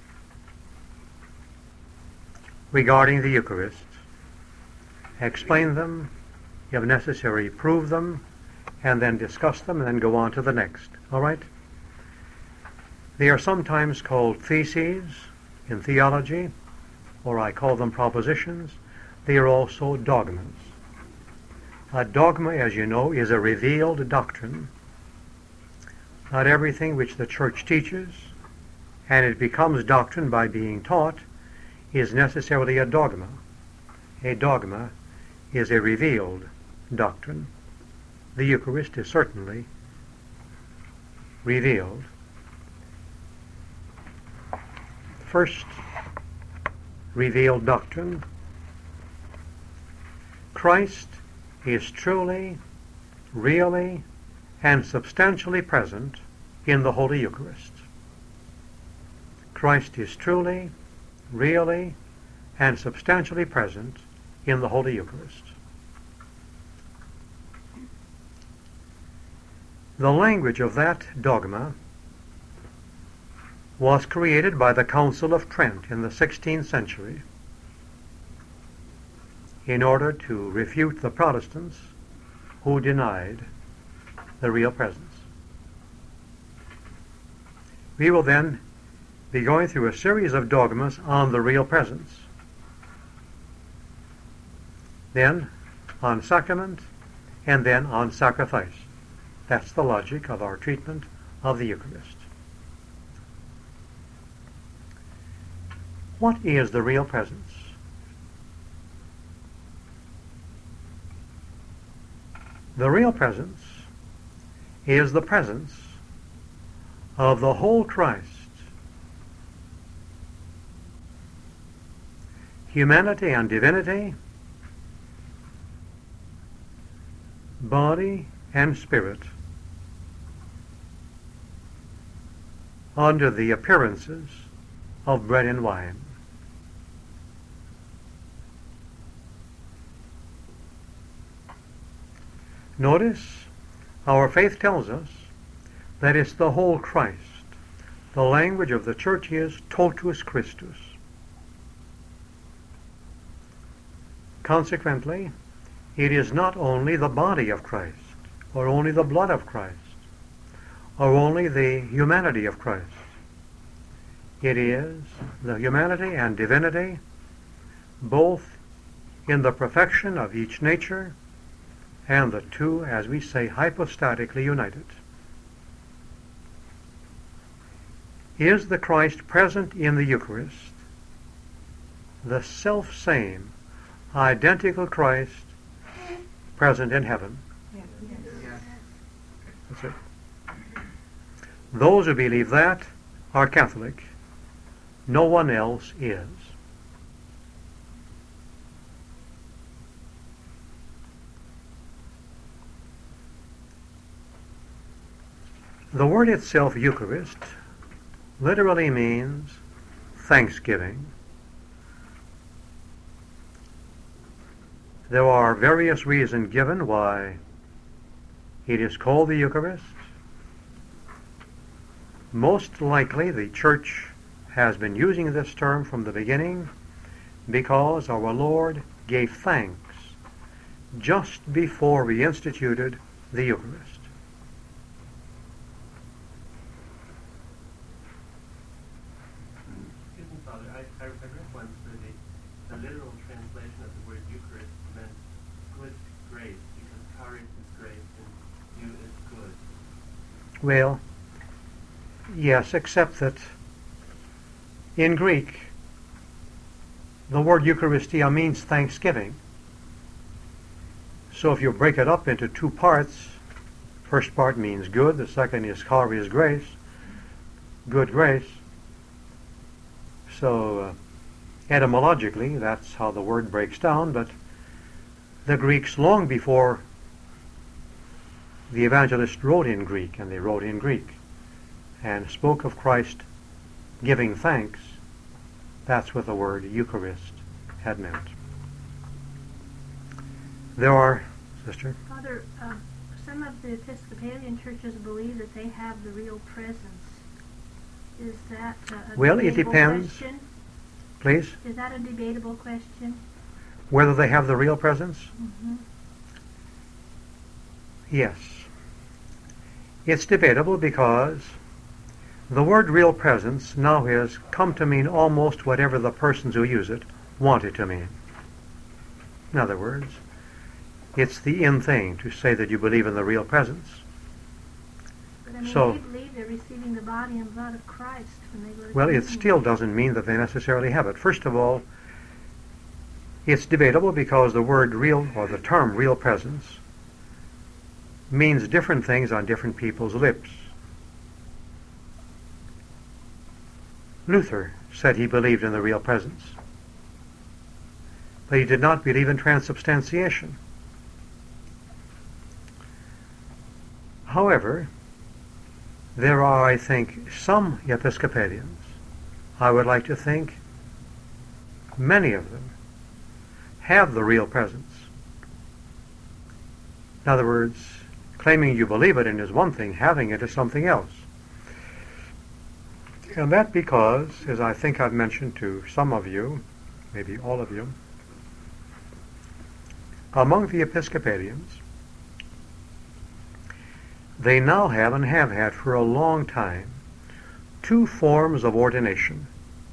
regarding the Eucharist, explain them, if necessary, prove them, and then discuss them, and then go on to the next. All right? They are sometimes called theses in theology, or I call them propositions. They are also dogmas. A dogma, as you know, is a revealed doctrine. Not everything which the Church teaches, and it becomes doctrine by being taught, is necessarily a dogma. A dogma is a revealed doctrine. The Eucharist is certainly revealed. First revealed doctrine: Christ is truly, really, and substantially present in the Holy Eucharist. Christ is truly, really, and substantially present in the Holy Eucharist. The language of that dogma was created by the Council of Trent in the 16th century in order to refute the Protestants who denied the real presence. We will then be going through a series of dogmas on the real presence, then on sacrament, and then on sacrifice. That's the logic of our treatment of the Eucharist. What is the real presence? The real presence is the presence of the whole Christ, humanity and divinity, body and spirit, under the appearances of bread and wine. Notice, our faith tells us that it's the whole Christ. The language of the Church is totus Christus. Consequently, it is not only the body of Christ, or only the blood of Christ, or only the humanity of Christ. It is the humanity and divinity, both in the perfection of each nature, and the two, as we say, hypostatically united. Is the Christ present in the Eucharist the self-same, identical Christ present in heaven? Yes. That's it. Those who believe that are Catholic. No one else is. The word itself, Eucharist, literally means thanksgiving. There are various reasons given why it is called the Eucharist. Most likely the Church has been using this term from the beginning because our Lord gave thanks just before we instituted the Eucharist. Excuse me, Father, I read once that the literal translation of the word Eucharist meant good grace, because charis is grace and you is good. Well, yes, except that in Greek, the word Eucharistia means thanksgiving. So if you break it up into two parts, first part means good, the second is charis, grace, good grace. So etymologically, that's how the word breaks down, but the Greeks, long before the evangelists wrote in Greek, and they wrote in Greek, and spoke of Christ giving thanks, that's what the word Eucharist had meant. There are, Sister? Father, some of the Episcopalian churches believe that they have the real presence. Is that a Well, it debatable depends. question? Please? Is that a debatable question? Whether they have the real presence? Mm-hmm. Yes. It's debatable because the word real presence now has come to mean almost whatever the persons who use it want it to mean. In other words, it's the in thing to say that you believe in the real presence. But I mean, So- they believe they're receiving the body and blood of Christ when they go to Well, it communion. still doesn't mean that they necessarily have it. First of all, it's debatable because the word real, or the term real presence, means different things on different people's lips. Luther said he believed in the real presence, but he did not believe in transubstantiation. However, there are, I think, some Episcopalians, I would like to think many of them, have the real presence. In other words, claiming you believe it in is one thing, having it is something else. And that because, as I think I've mentioned to some of you, maybe all of you, among the Episcopalians, they now have and have had for a long time two forms of ordination.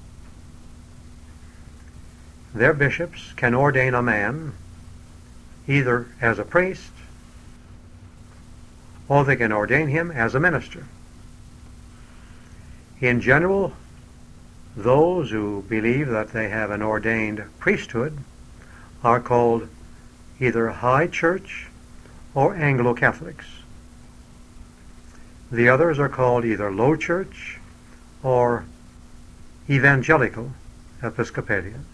Their bishops can ordain a man either as a priest or they can ordain him as a minister. In general, those who believe that they have an ordained priesthood are called either High Church or Anglo-Catholics. The others are called either Low Church or Evangelical Episcopalians.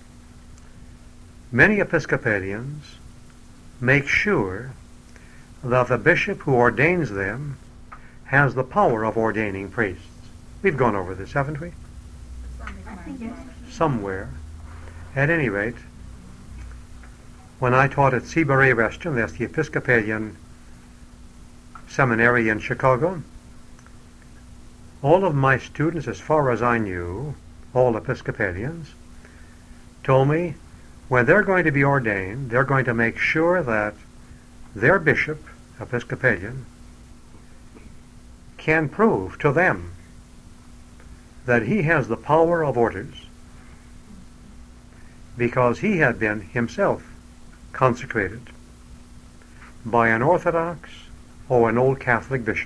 Many Episcopalians make sure that the bishop who ordains them has the power of ordaining priests. We've gone over this, haven't we? I think yes. Somewhere. At any rate, when I taught at Seabury Western, that's the Episcopalian seminary in Chicago, all of my students, as far as I knew, all Episcopalians, told me when they're going to be ordained, they're going to make sure that their bishop, Episcopalian, can prove to them that he has the power of orders because he had been himself consecrated by an Orthodox or an Old Catholic bishop.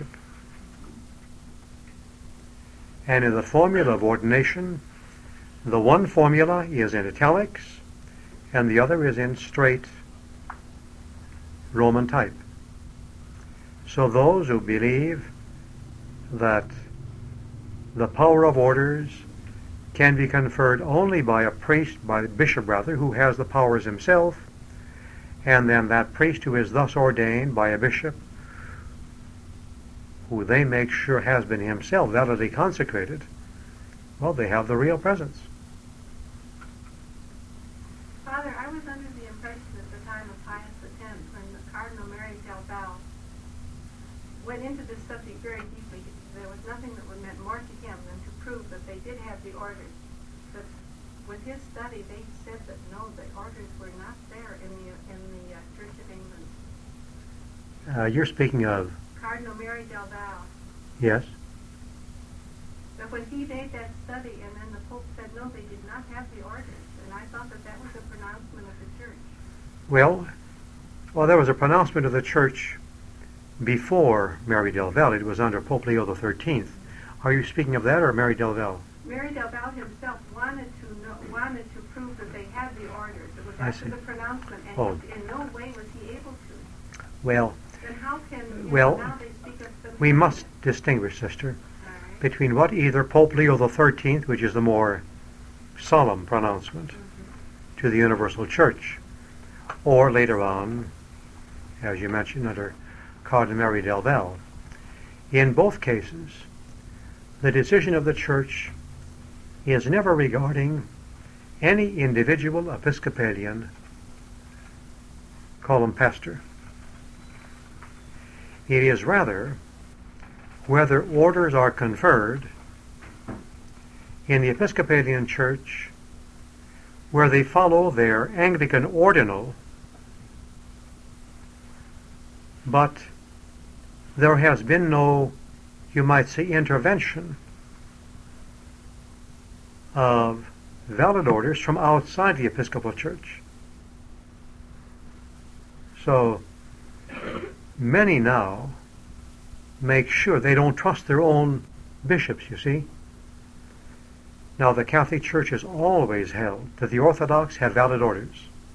And in the formula of ordination, the one formula is in italics and the other is in straight Roman type. So those who believe that the power of orders can be conferred only by a priest, by the bishop rather, who has the powers himself, and then that priest who is thus ordained by a bishop who they make sure has been himself validly consecrated, well, they have the real presence. Father, I was under the impression at the time of Pius X, when the Cardinal Mary del Val went into this subject very deeply, there was nothing that would meant more to him than to prove that they did have the orders. But with his study, they said that no, the orders were not there in the Church of England. You're speaking of... Cardinal Mary del Val. Yes? But when he made that study, and then the Pope said no, they did not have the orders, and I thought that that was a pronouncement of the Church. Well, there was a pronouncement of the Church before Mary del Val. It was under Pope Leo XIII. Are you speaking of that or Mary del Val? Mary del Val himself wanted to prove that they had the orders. It was after the pronouncement, and in no way was he able to. Well, then how can now they speak of some... We must distinguish, sister, between what either Pope Leo XIII, which is the more solemn pronouncement to the Universal Church, or later on, as you mentioned, under Cardinal Mary del Val. In both cases, the decision of the Church is never regarding any individual Episcopalian, call him pastor. It is rather whether orders are conferred in the Episcopalian Church where they follow their Anglican ordinal, but there has been no, you might say, intervention of valid orders from outside the Episcopal Church. So many now make sure they don't trust their own bishops, you see. Now, the Catholic Church has always held that the Orthodox have valid orders.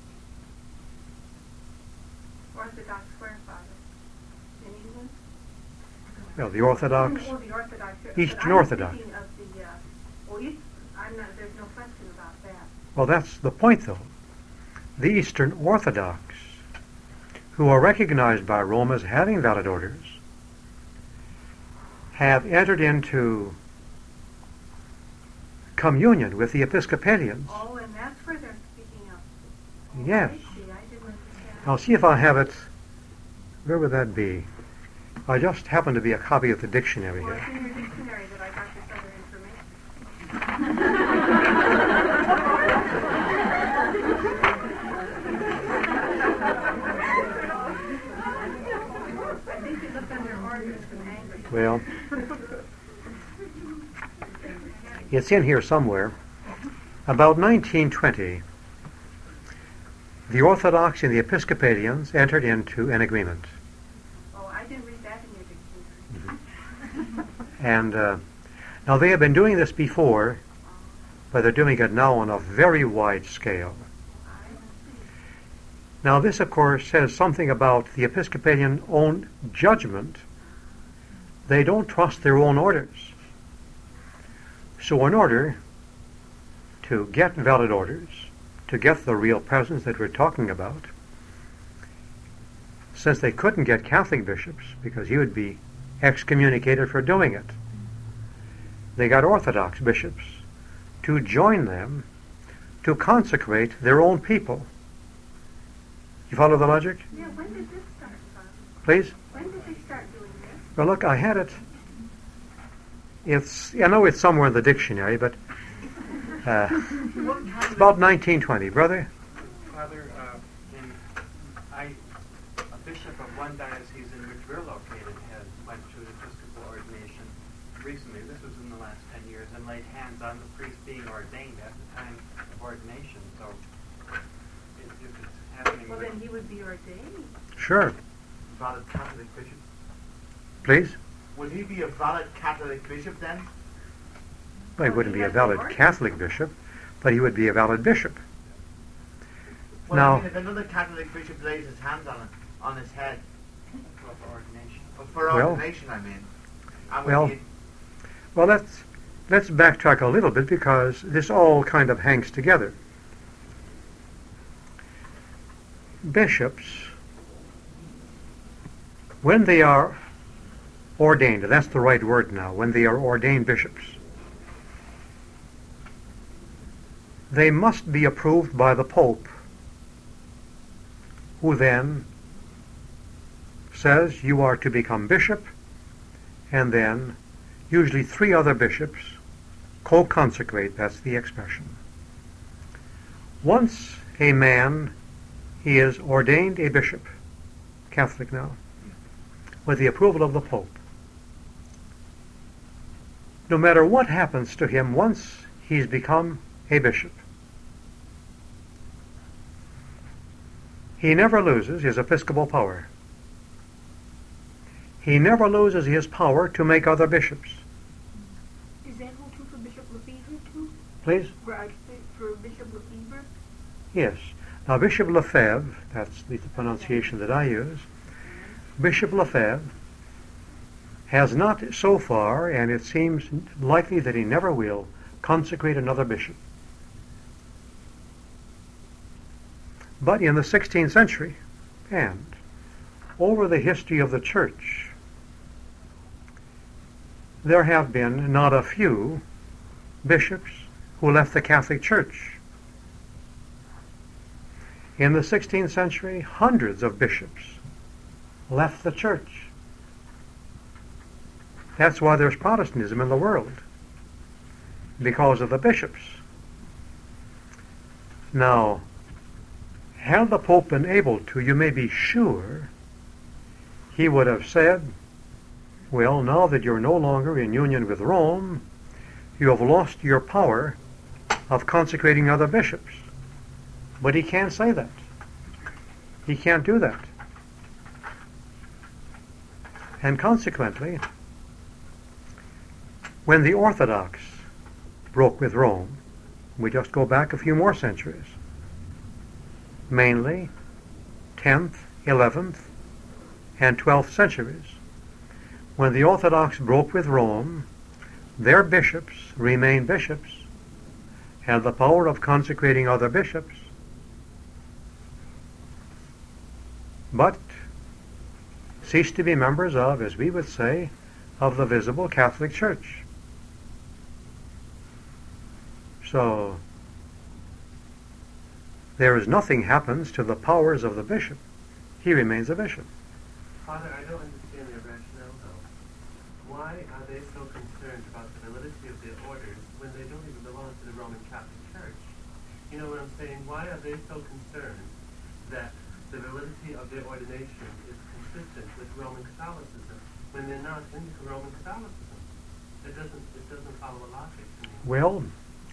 Orthodox where, Father? In England? Well, the Orthodox, the Orthodox Eastern Orthodox. Of the, there's no question about that. Well, that's the point, though. The Eastern Orthodox, who are recognized by Rome as having valid orders, have entered into communion with the Episcopalians. Oh, and that's where they're speaking of. Oh, yes. I didn't understand. I'll see if I have it. Where would that be? I just happen to be a copy of the dictionary Well, here. it's in your dictionary that I got this other information. I think you looked under orders from Anglican. Well, it's in here somewhere. About 1920, the Orthodox and the Episcopalians entered into an agreement. Oh, I didn't read that in your dictionary. And now they have been doing this before, but they're doing it now on a very wide scale. Now this, of course, says something about the Episcopalian own judgment. They don't trust their own orders. So in order to get valid orders, to get the real presence that we're talking about, since they couldn't get Catholic bishops, because he would be excommunicated for doing it, they got Orthodox bishops to join them to consecrate their own people. You follow the logic? Yeah, when did this start, Father? Please? When did they start doing this? Well, look, I had it. I know it's somewhere in the dictionary, but it's about 1920, brother. Father, a bishop of one diocese in which we're located went through the Episcopal ordination recently. This was in the last 10 years, and laid hands on the priest being ordained at the time of ordination. So, if it's happening, Well, then he would be ordained. Sure. Valid Catholic bishop. Please? Would he be a valid Catholic bishop then? Well, he wouldn't be a valid Catholic bishop, but he would be a valid bishop. Well, Now, I mean, if another Catholic bishop lays his hands on his head, for ordination. for ordination, I mean. And well, let's backtrack a little bit, because this all kind of hangs together. Bishops, when they are ordained, that's the right word now, when they are ordained bishops, they must be approved by the Pope, who then says you are to become bishop, and then usually 3 other bishops co-consecrate, that's the expression. Once a man is ordained a bishop, Catholic now, with the approval of the Pope, no matter what happens to him once he's become a bishop, he never loses his episcopal power. He never loses his power to make other bishops. Is that hold true for Bishop Lefebvre too? Please? For Bishop Lefebvre? Yes. Now Bishop Lefebvre, that's the pronunciation that I use, Bishop Lefebvre has not so far, and it seems likely that he never will, consecrate another bishop. But in the 16th century, and over the history of the Church, there have been not a few bishops who left the Catholic Church. In the 16th century, hundreds of bishops left the Church. That's why there's Protestantism in the world, because of the bishops. Now, had the Pope been able to, you may be sure, he would have said, well, now that you're no longer in union with Rome, you have lost your power of consecrating other bishops. But he can't say that. He can't do that. And consequently, when the Orthodox broke with Rome, we just go back a few more centuries, mainly 10th, 11th, and 12th centuries. When the Orthodox broke with Rome, their bishops remained bishops, had the power of consecrating other bishops, but ceased to be members of, as we would say, of the visible Catholic Church. So, there is nothing happens to the powers of the bishop. He remains a bishop. Father, I don't understand their rationale, though. Why are they so concerned about the validity of their orders when they don't even belong to the Roman Catholic Church? You know what I'm saying? Why are they so concerned that the validity of their ordination is consistent with Roman Catholicism when they're not into Roman Catholicism? It doesn't follow a logic to me. Well,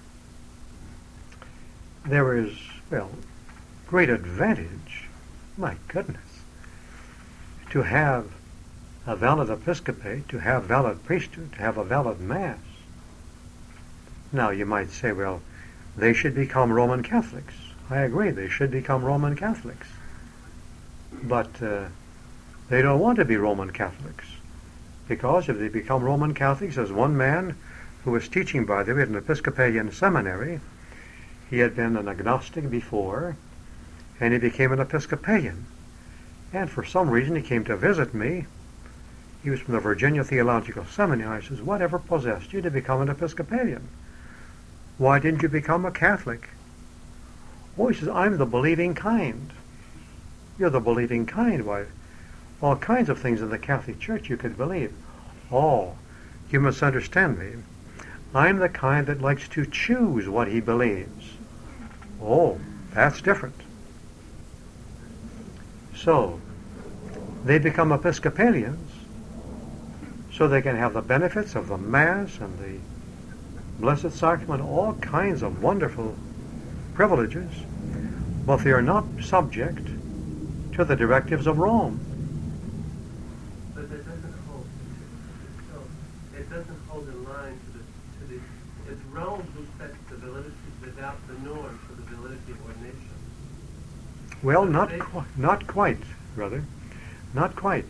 there is, great advantage, my goodness, to have a valid episcopate, to have valid priesthood, to have a valid mass. Now, you might say, well, they should become Roman Catholics. I agree, they should become Roman Catholics. But they don't want to be Roman Catholics, because if they become Roman Catholics, as one man who was teaching, by the way, at an Episcopalian seminary, he had been an agnostic before, and he became an Episcopalian. And for some reason he came to visit me. He was from the Virginia Theological Seminary. I says, whatever possessed you to become an Episcopalian? Why didn't you become a Catholic? Oh, he says, I'm the believing kind. You're the believing kind. Why, all kinds of things in the Catholic Church you could believe. Oh, you misunderstand me. I'm the kind that likes to choose what he believes. Oh, that's different. So, they become Episcopalians so they can have the benefits of the Mass and the Blessed Sacrament, all kinds of wonderful privileges, but they are not subject to the directives of Rome. But that doesn't hold. It doesn't hold in line to the. It's Rome who sets the validity, the norm for the validity of ordination. Well, not quite, brother. Not quite.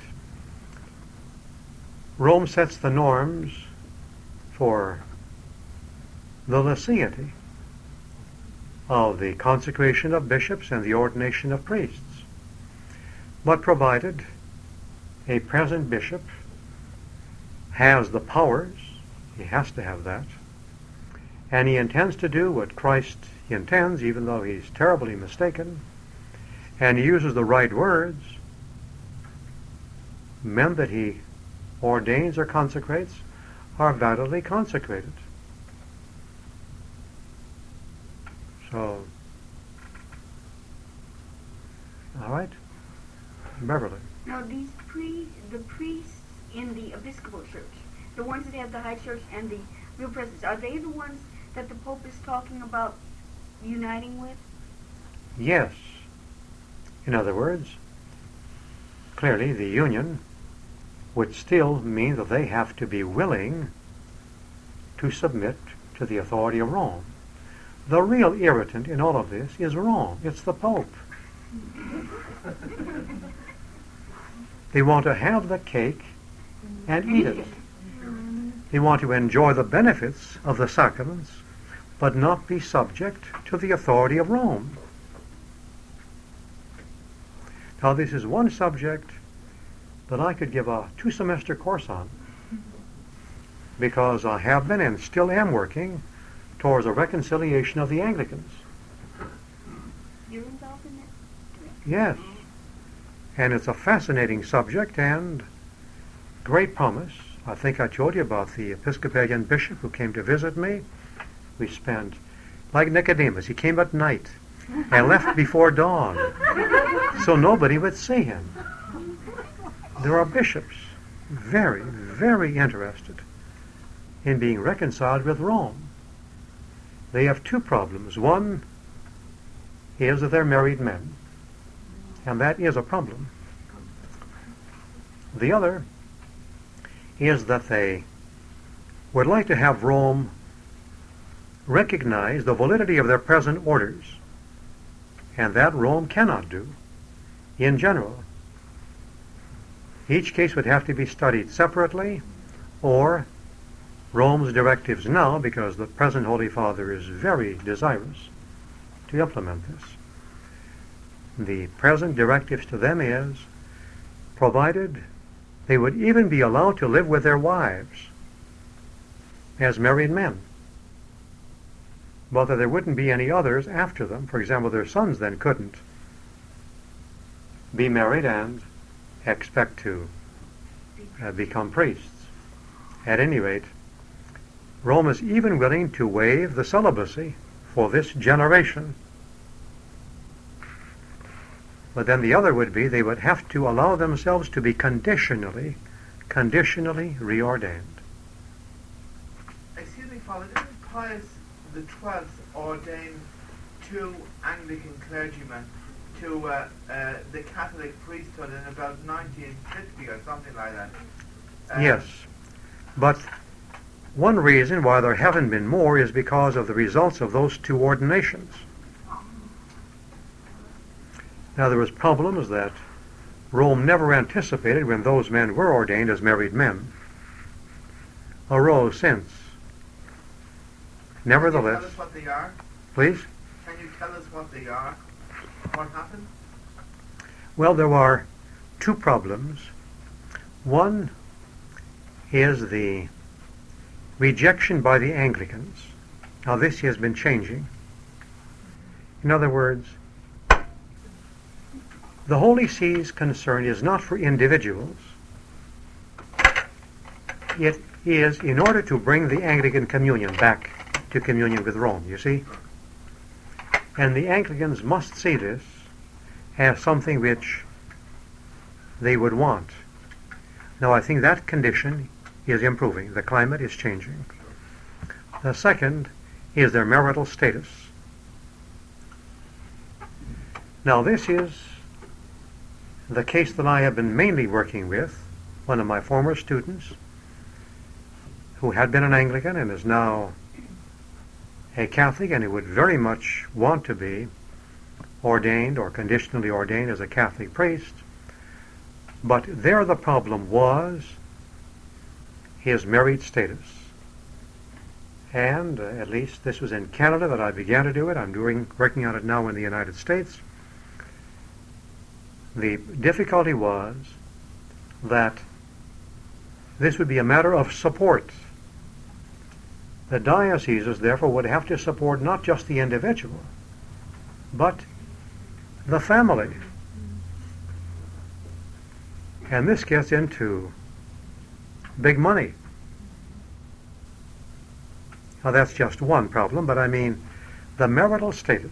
Rome sets the norms for the laicity of the consecration of bishops and the ordination of priests, but provided a present bishop has the powers, he has to have that, and he intends to do what Christ intends, even though he's terribly mistaken, and he uses the right words, men that he ordains or consecrates are validly consecrated. So, all right, Beverly. Now, the priests in the Episcopal Church, the ones that have the high church and the real presence, are they the ones that the Pope is talking about uniting with? Yes. In other words, clearly the union would still mean that they have to be willing to submit to the authority of Rome. The real irritant in all of this is Rome. It's the Pope. They want to have the cake and eat it. They want to enjoy the benefits of the sacraments, but not be subject to the authority of Rome. Now, this is one subject that I could give a 2-semester course on, because I have been and still am working towards a reconciliation of the Anglicans. You're involved in that? Yes. And it's a fascinating subject and great promise. I think I told you about the Episcopalian bishop who came to visit me. We spent, like Nicodemus, he came at night and left before dawn, so nobody would see him. There are bishops very, very interested in being reconciled with Rome. They have 2 problems. One is that they're married men, and that is a problem. The other is that they would like to have Rome recognize the validity of their present orders, and that Rome cannot do in general. Each case would have to be studied separately, or Rome's directives now, because the present Holy Father is very desirous to implement this. The present directives to them is, provided they would even be allowed to live with their wives as married men, but that there wouldn't be any others after them. For example, their sons then couldn't be married and expect to become priests. At any rate, Rome is even willing to waive the celibacy for this generation. But then the other would be they would have to allow themselves to be conditionally reordained. Excuse me, Father, didn't Pius the 12th ordain 2 Anglican clergymen to the Catholic priesthood in about 1950 or something like that? Yes, but one reason why there haven't been more is because of the results of those 2 ordinations. Now, there was problems that Rome never anticipated when those men were ordained as married men, arose since. Nevertheless, can you tell us what they are? Please? Can you tell us what they are? What happened? Well, there are 2 problems. One is the rejection by the Anglicans. Now, this has been changing. In other words, the Holy See's concern is not for individuals. It is in order to bring the Anglican communion back to communion with Rome, you see? And the Anglicans must see this as something which they would want. Now, I think that condition is improving. The climate is changing. The second is their marital status. Now, this is the case that I have been mainly working with, one of my former students, who had been an Anglican and is now a Catholic, and who would very much want to be ordained or conditionally ordained as a Catholic priest. But there the problem was his married status. And at least this was in Canada that I began to do it. I'm working on it now in the United States. The difficulty was that This would be a matter of support. The dioceses, therefore, would have to support not just the individual, but the family. And this gets into big money. Now that's just one problem, but I mean the marital status.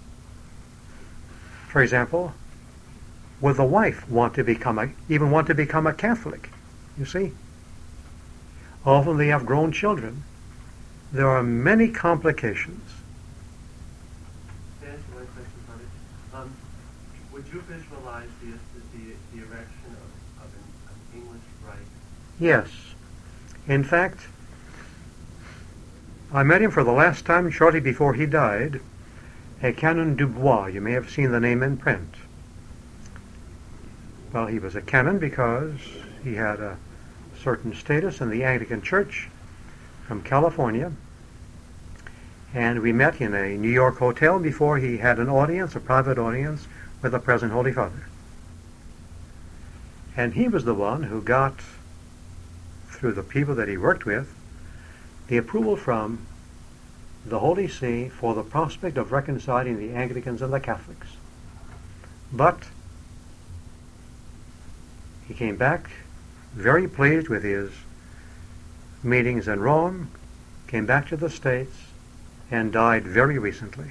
For example, would the wife even want to become a Catholic? You see? Often they have grown children. There are many complications. To answer one question, Father, would you visualize the erection of an English rite? Yes. In fact, I met him for the last time shortly before he died, a Canon Dubois. You may have seen the name in print. Well, he was a canon because he had a certain status in the Anglican Church from California. And we met in a New York hotel before he had an audience, a private audience, with the present Holy Father. And he was the one who got, through the people that he worked with, the approval from the Holy See for the prospect of reconciling the Anglicans and the Catholics. But he came back very pleased with his meetings in Rome, came back to the States, and died very recently.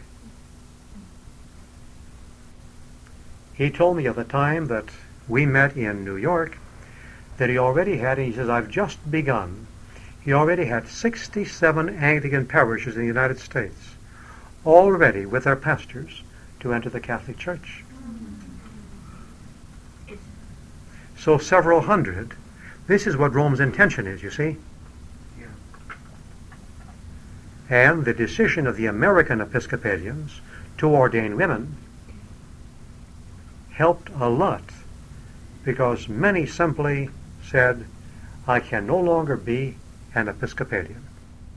He told me at the time that we met in New York that he already had, he says, I've just begun. He already had 67 Anglican parishes in the United States, all ready with their pastors to enter the Catholic Church. So several hundred. This is what Rome's intention is, you see. And the decision of the American Episcopalians to ordain women helped a lot, because many simply said, I can no longer be an Episcopalian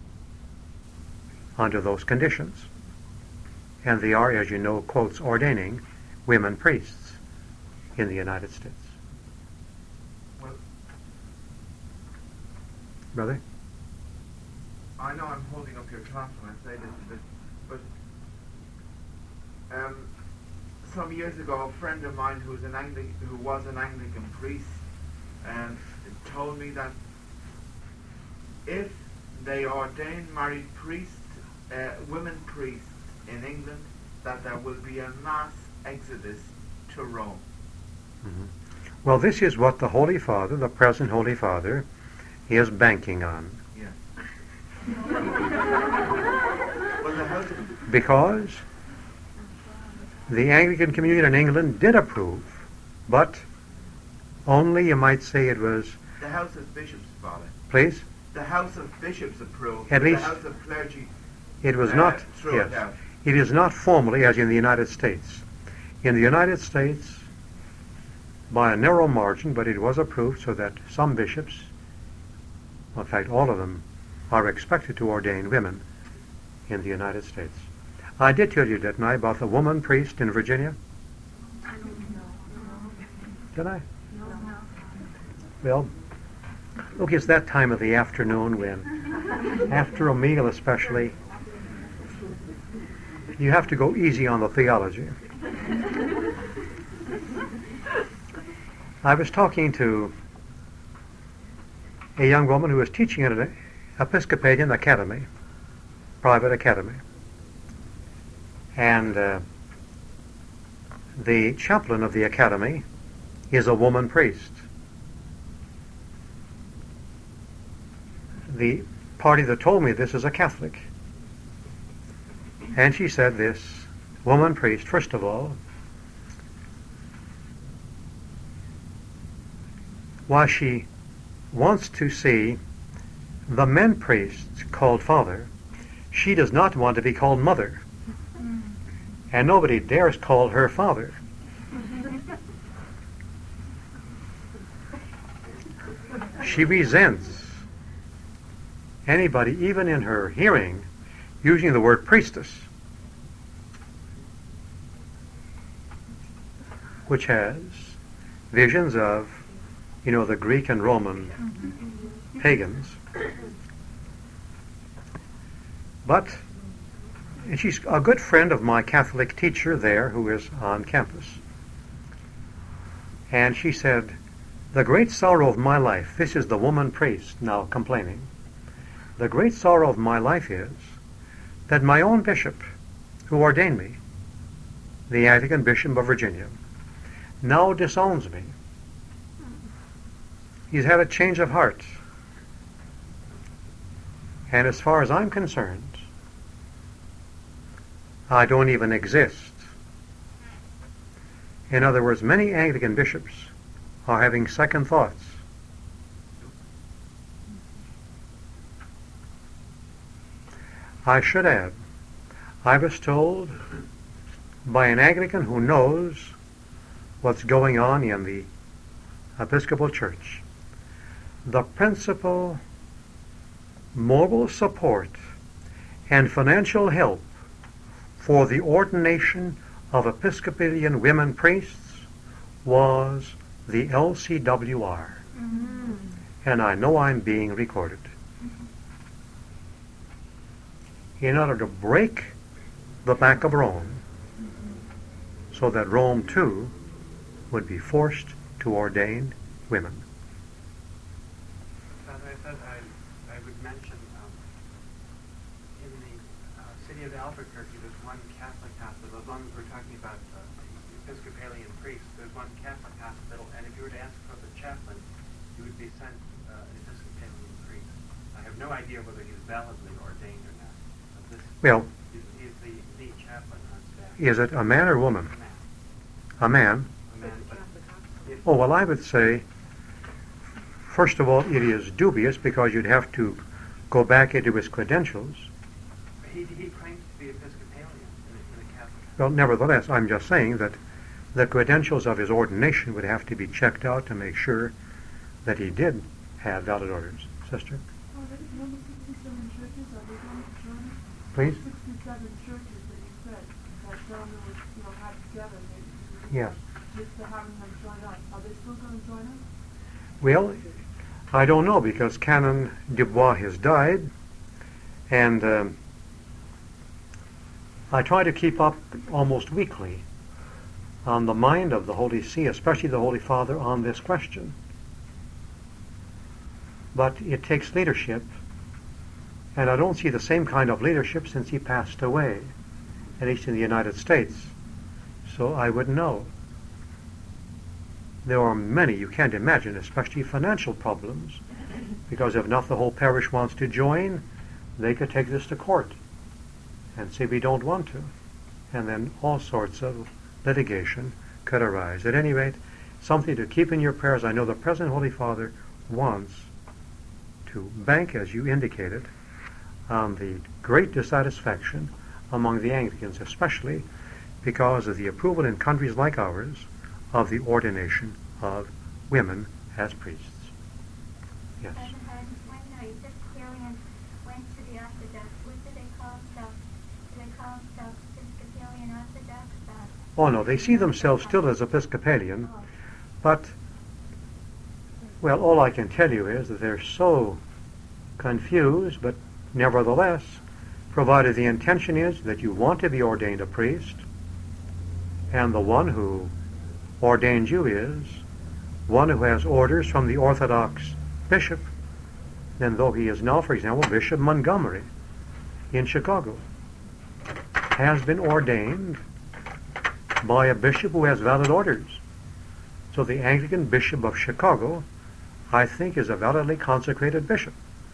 under those conditions. And they are, as you know, quotes, ordaining women priests in the United States. Well, Brother? I know I'm holding up your class when I say this, but some years ago, a friend of mine who was an Anglican priest told me that if they ordain married priests, women priests in England, that there will be a mass exodus to Rome. Mm-hmm. Well, this is what the Holy Father, the present Holy Father, is banking on. Because the Anglican Communion in England did approve, but only, you might say, it was... The House of Bishops, Father. Please? The House of Bishops approved. At least the House of Clergy it was not. Yes, it is not formally as in the United States. In the United States, by a narrow margin, but it was approved so that some bishops, in fact all of them, are expected to ordain women in the United States. I did tell you, didn't I, about the woman priest in Virginia? Did I? Well, look, it's that time of the afternoon when, after a meal especially, you have to go easy on the theology. I was talking to a young woman who was teaching at an Episcopalian academy, private academy. And the chaplain of the academy is a woman priest. The party that told me this is a Catholic. And she said this woman priest, first of all, while she wants to see the men priests called father, she does not want to be called mother. And nobody dares call her father. She resents anybody, even in her hearing, using the word priestess, which has visions of, the Greek and Roman pagans. But she's a good friend of my Catholic teacher there who is on campus. And she said, the great sorrow of my life, this is the woman priest now complaining, the great sorrow of my life is that my own bishop, who ordained me, the Anglican Bishop of Virginia, now disowns me. He's had a change of heart. And as far as I'm concerned, I don't even exist. In other words, many Anglican bishops are having second thoughts. I should add, I was told by an Anglican who knows what's going on in the Episcopal Church, the principal moral support and financial help for the ordination of Episcopalian women priests was the LCWR. Mm-hmm. And I know I'm being recorded. In order to break the back of Rome, so that Rome too would be forced to ordain women. Father, I thought I would mention in the city of Albuquerque, there's one Catholic hospital. As long as we're talking about Episcopalian priests, there's one Catholic hospital, and if you were to ask for the chaplain, you would be sent an Episcopalian priest. I have no idea whether he's validly ordained or not. But Well, he's the chaplain on staff. Is it a man or woman? A man. A man, but Oh, well, I would say, first of all, it is dubious because you'd have to go back into his credentials. he claims to be Episcopalian in a Catholic. Well, nevertheless, I'm just saying that the credentials of his ordination would have to be checked out to make sure that he did have valid orders. Sister? Remember 67 churches? Are they going to join us? Please? 67 churches that you said that John was, had together. Yes. Just to having them join us. Are they still going to join us? Well, I don't know because Canon Dubois has died, and I try to keep up almost weekly on the mind of the Holy See, especially the Holy Father, on this question. But it takes leadership, and I don't see the same kind of leadership since he passed away, at least in the United States. So I wouldn't know. There are many, you can't imagine, especially financial problems, because if not the whole parish wants to join, they could take this to court and say we don't want to. And then all sorts of litigation could arise. At any rate, something to keep in your prayers. I know the present Holy Father wants to bank, as you indicated, on the great dissatisfaction among the Anglicans, especially because of the approval in countries like ours of the ordination of women as priests. Yes. When Episcopalians went to the Orthodox, what do they call themselves? Do they call themselves Episcopalian Orthodox? Oh no, they see themselves still as Episcopalian, but, well, all I can tell you is that they're so confused, but nevertheless, provided the intention is that you want to be ordained a priest, and the one who ordained you is one who has orders from the Orthodox bishop, then though he is now, for example, Bishop Montgomery in Chicago, has been ordained by a bishop who has valid orders. So the Anglican Bishop of Chicago, I think, is a validly consecrated bishop.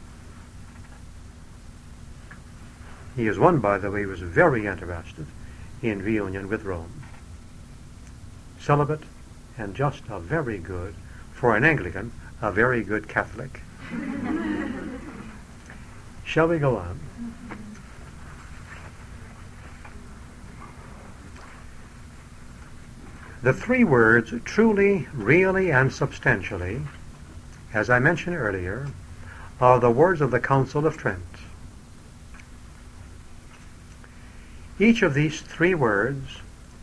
He is one, by the way, who is very interested in reunion with Rome. Celibate and just a very good, for an Anglican, a very good Catholic. Shall we go on? The three words, truly, really, and substantially, as I mentioned earlier, are the words of the Council of Trent. Each of these three words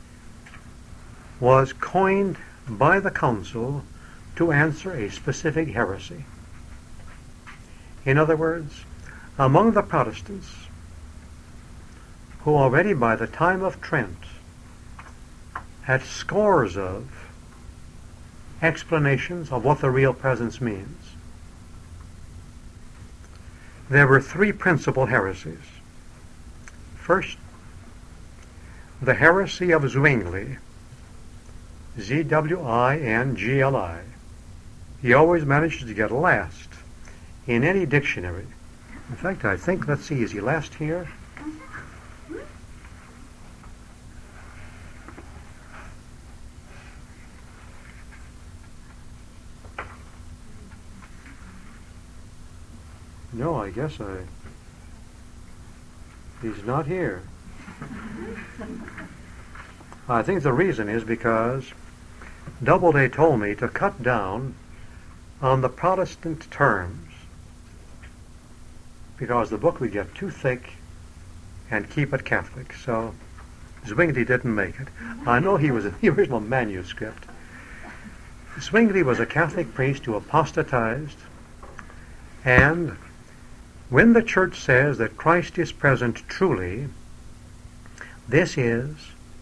was coined by the Council to answer a specific heresy. In other words, among the Protestants, who already by the time of Trent had scores of explanations of what the real presence means, there were three principal heresies. First, the heresy of Zwingli, Z-W-I-N-G-L-I. He always manages to get last in any dictionary. In fact, I think, let's see, is he last here? No, I guess he's not here. I think the reason is because Doubleday told me to cut down on the Protestant terms because the book would get too thick and keep it Catholic. So Zwingli didn't make it. I know he was in the original manuscript. Zwingli was a Catholic priest who apostatized, and when the Church says that Christ is present truly, this is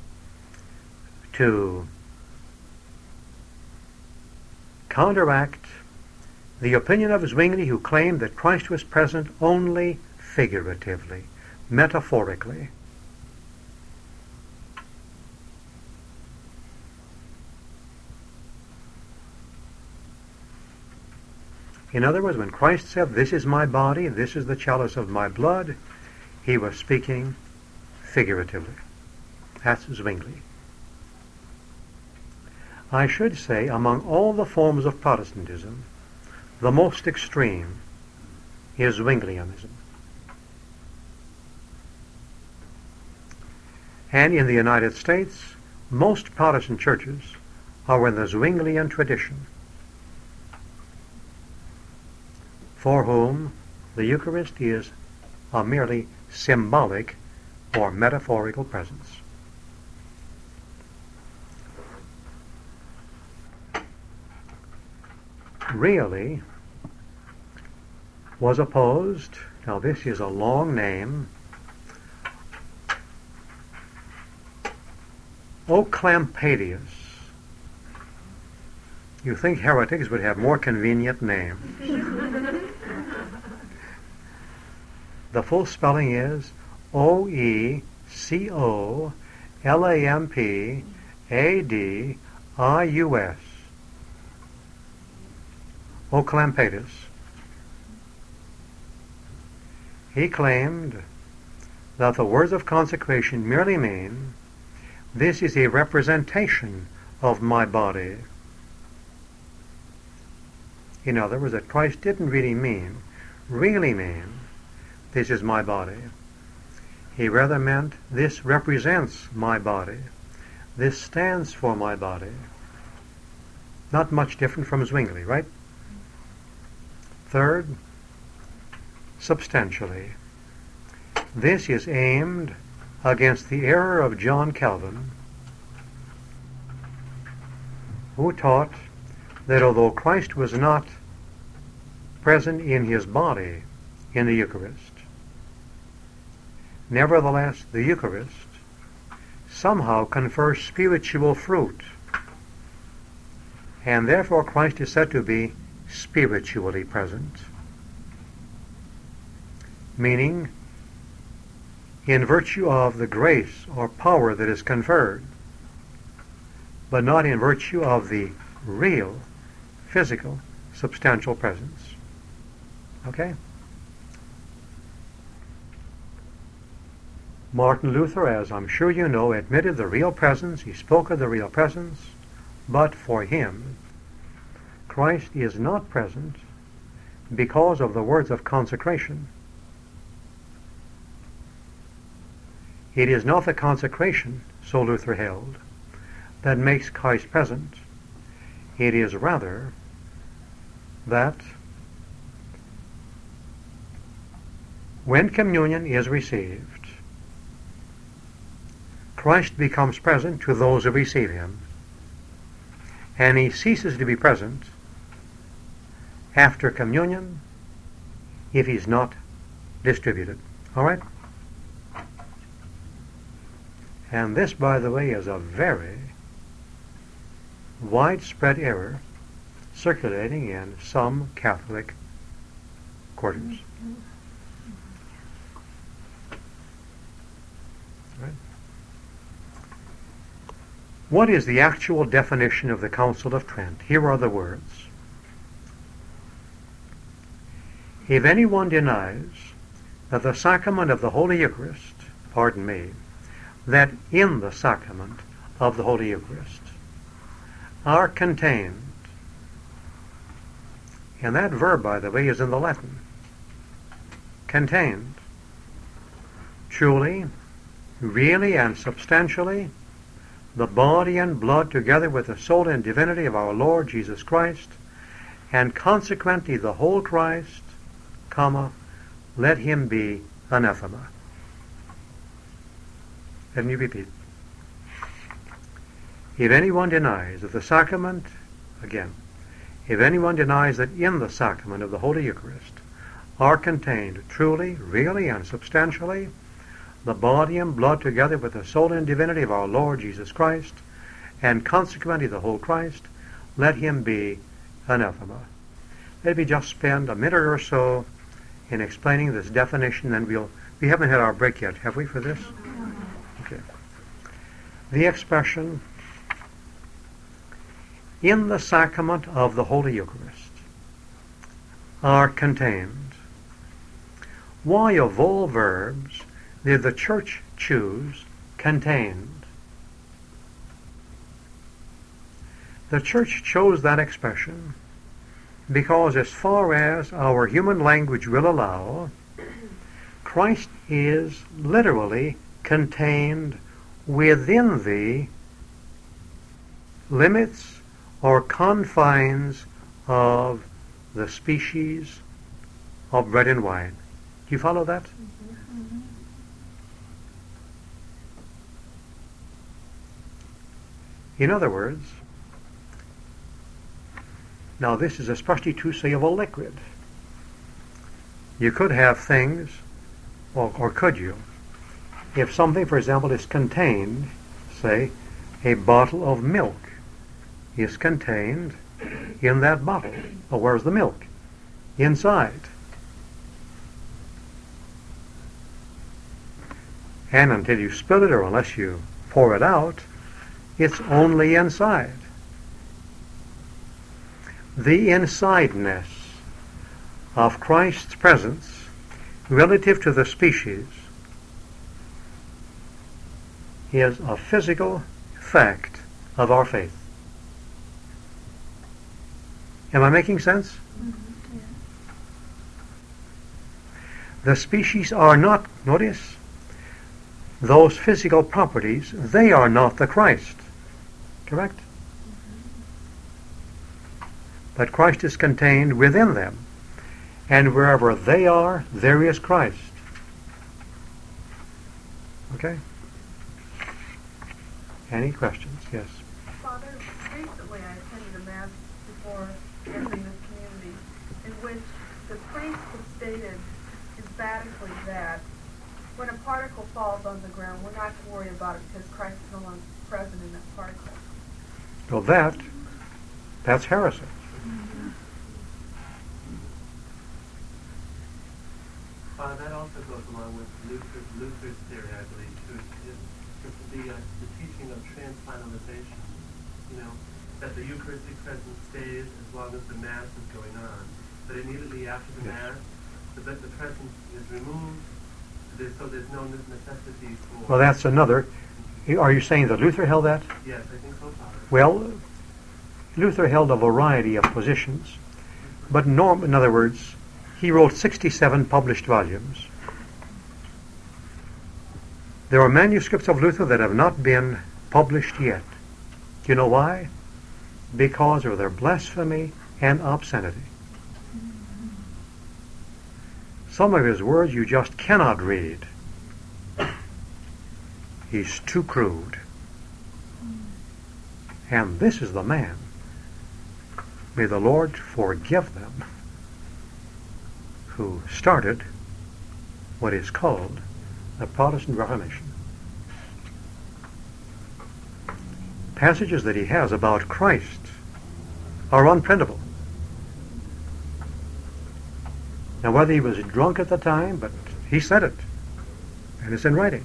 to counteract the opinion of Zwingli, who claimed that Christ was present only figuratively, metaphorically. In other words, when Christ said, "This is my body, this is the chalice of my blood," he was speaking figuratively. That's Zwingli. I should say, among all the forms of Protestantism, the most extreme is Zwinglianism. And in the United States, most Protestant churches are in the Zwinglian tradition, for whom the Eucharist is a merely symbolic or metaphorical presence. Really was opposed, now this is a long name, Oclampadius. You think heretics would have more convenient names. The full spelling is Oclampadius. Oclampadius. He claimed that the words of consecration merely mean, "This is a representation of my body." In other words, that Christ didn't really mean, "This is my body." He rather meant, "This represents my body. This stands for my body." Not much different from Zwingli, right? Third, substantially. This is aimed against the error of John Calvin, who taught that although Christ was not present in his body in the Eucharist, nevertheless the Eucharist somehow confers spiritual fruit, and therefore Christ is said to be spiritually present, meaning in virtue of the grace or power that is conferred, but not in virtue of the real, physical, substantial presence. Okay? Martin Luther, as I'm sure you know, admitted the real presence. He spoke of the real presence, but for him, Christ is not present because of the words of consecration. It is not the consecration, so Luther held, that makes Christ present. It is rather that when communion is received, Christ becomes present to those who receive him, and he ceases to be present after communion if he's not distributed. All right? And this, by the way, is a very widespread error circulating in some Catholic quarters. Right? What is the actual definition of the Council of Trent? Here are the words. If anyone denies that the sacrament of the Holy Eucharist, that in the sacrament of the Holy Eucharist are contained, and that verb, by the way, is in the Latin, contained, truly, really, and substantially, the body and blood together with the soul and divinity of our Lord Jesus Christ, and consequently the whole Christ, let him be anathema. Let me repeat. If anyone denies that the sacrament, again, if anyone denies that in the sacrament of the Holy Eucharist are contained truly, really, and substantially the body and blood together with the soul and divinity of our Lord Jesus Christ, and consequently the whole Christ, let him be anathema. Let me just spend a minute or so in explaining this definition, then we haven't had our break yet, have we, for this? Okay. The expression, in the sacrament of the Holy Eucharist are contained. Why of all verbs did the Church choose contained? The Church chose that expression because, as far as our human language will allow, Christ is literally contained within the limits or confines of the species of bread and wine. Do you follow that? Mm-hmm. In other words, now this is especially true, say, of a liquid. You could have things, or could you, if something, for example, is contained, say, a bottle of milk is contained in that bottle. Well, where's the milk? Inside. And until you spill it, or unless you pour it out, it's only inside. The insideness of Christ's presence relative to the species is a physical fact of our faith. Am I making sense? Mm-hmm. Yeah. The species are not, notice, those physical properties, they are not the Christ. Correct? But Christ is contained within them. And wherever they are, there is Christ. Okay? Any questions? Yes. Father, recently I attended a Mass before entering this community in which the priest had stated emphatically that when a particle falls on the ground, we're not to worry about it because Christ is no longer present in that particle. Well, that's heresy. That also goes along with Luther's theory, I believe, too. The teaching of transfinalization. You know, that the Eucharistic presence stays as long as the Mass is going on. But immediately after the Mass, the presence is removed, so there's no necessity for... Well, that's another. Are you saying that Luther held that? Yes, I think so, Father. Well, Luther held a variety of positions. But in other words, he wrote 67 published volumes. There are manuscripts of Luther that have not been published yet. Do you know why? Because of their blasphemy and obscenity. Some of his words you just cannot read. He's too crude. And this is the man. May the Lord forgive them, who started what is called the Protestant Reformation. Passages that he has about Christ are unprintable. Now, whether he was drunk at the time, but he said it, and it's in writing.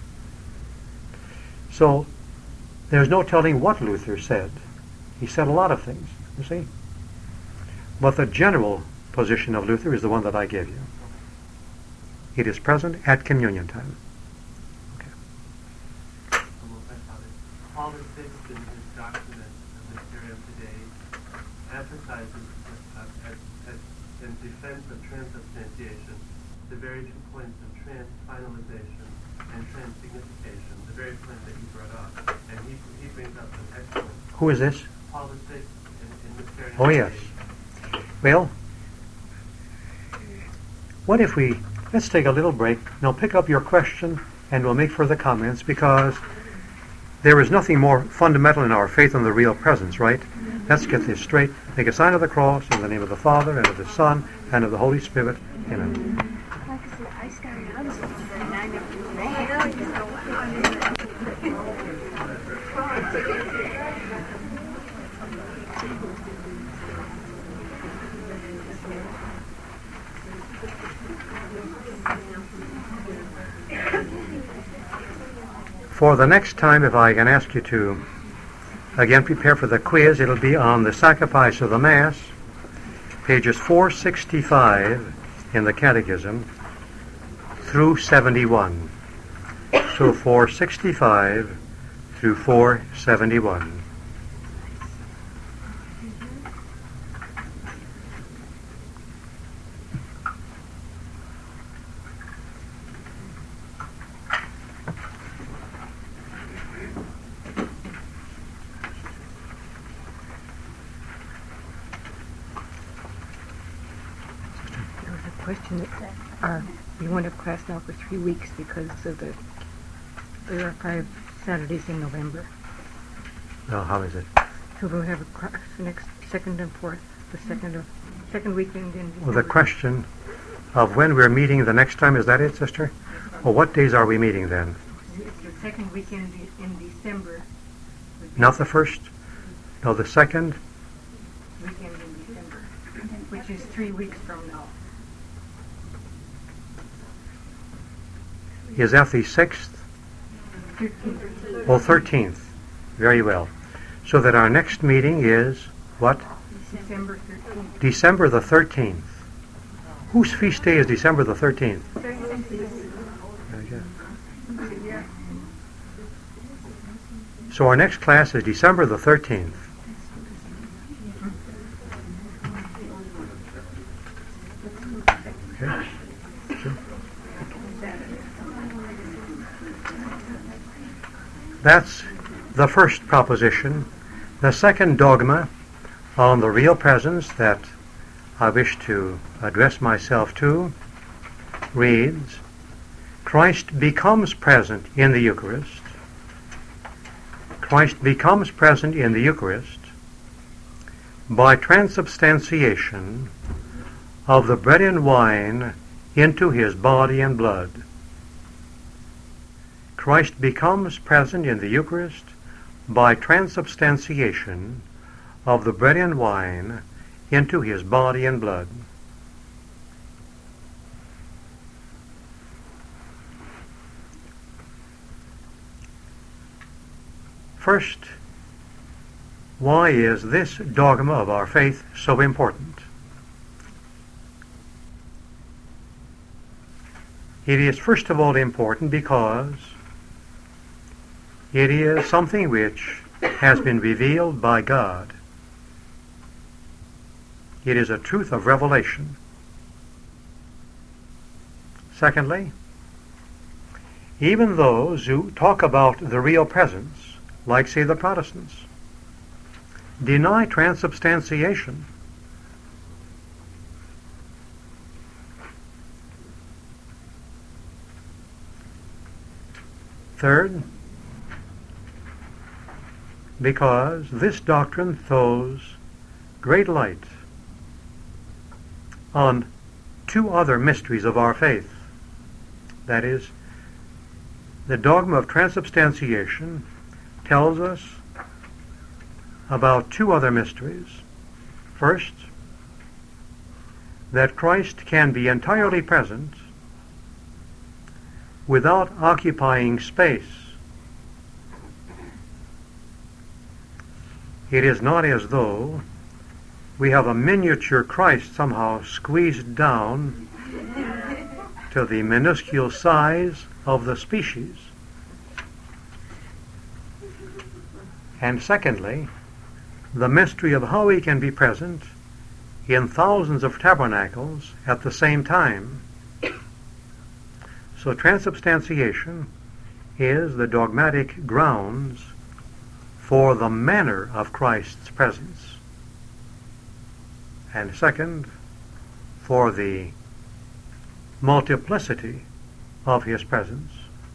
So, there's no telling what Luther said. He said a lot of things, you see. But the general position of Luther is the one that I gave you. It is present at communion time. Paul VI in his doctrine of Mysterium today emphasizes in defense of transubstantiation the very two points of transfinalization and transsignification, the very point that you brought up. And he brings up some excellent... Who is this? Paul VI in Mysterium Oh, yes. today. Well, what if we... Let's take a little break. Now pick up your question and we'll make further comments, because there is nothing more fundamental in our faith than the real presence, right? Let's get this straight. Make a sign of the cross in the name of the Father, and of the Son, and of the Holy Spirit. Amen. Like I said, I started out as a and I never did that. For the next time, if I can ask you to again prepare for the quiz, it'll be on the sacrifice of the Mass, pages 465 in the Catechism through 71. So 465 through 471. Question that we won't have class now for 3 weeks because of there are 5 Saturdays in November. Oh, how is it? So we'll have a class next 2nd and 4th, the second weekend in December. Well, the question of when we're meeting the next time, is that it, sister? Well, what days are we meeting then? It's the second weekend in December. Not the first? No, the second? Weekend in December, which is 3 weeks from now. Is that the 6th? 13th. Well, 13th. Very well. So that our next meeting is what? December 13th. December the 13th. Whose feast day is December the 13th? Very good. So our next class is December the 13th. Okay. Sure. That's the first proposition. The second dogma on the real presence that I wish to address myself to reads, Christ becomes present in the Eucharist. Christ becomes present in the Eucharist by transubstantiation of the bread and wine into his body and blood. Christ becomes present in the Eucharist by transubstantiation of the bread and wine into his body and blood. First, why is this dogma of our faith so important? It is first of all important because it is something which has been revealed by God. It is a truth of revelation. Secondly, even those who talk about the real presence, like, say, the Protestants, deny transubstantiation. Third, because this doctrine throws great light on two other mysteries of our faith. That is, the dogma of transubstantiation tells us about two other mysteries. First, that Christ can be entirely present without occupying space. It is not as though we have a miniature Christ somehow squeezed down to the minuscule size of the species. And secondly, the mystery of how he can be present in thousands of tabernacles at the same time. So transubstantiation is the dogmatic grounds for the manner of Christ's presence. And second, for the multiplicity of his presence.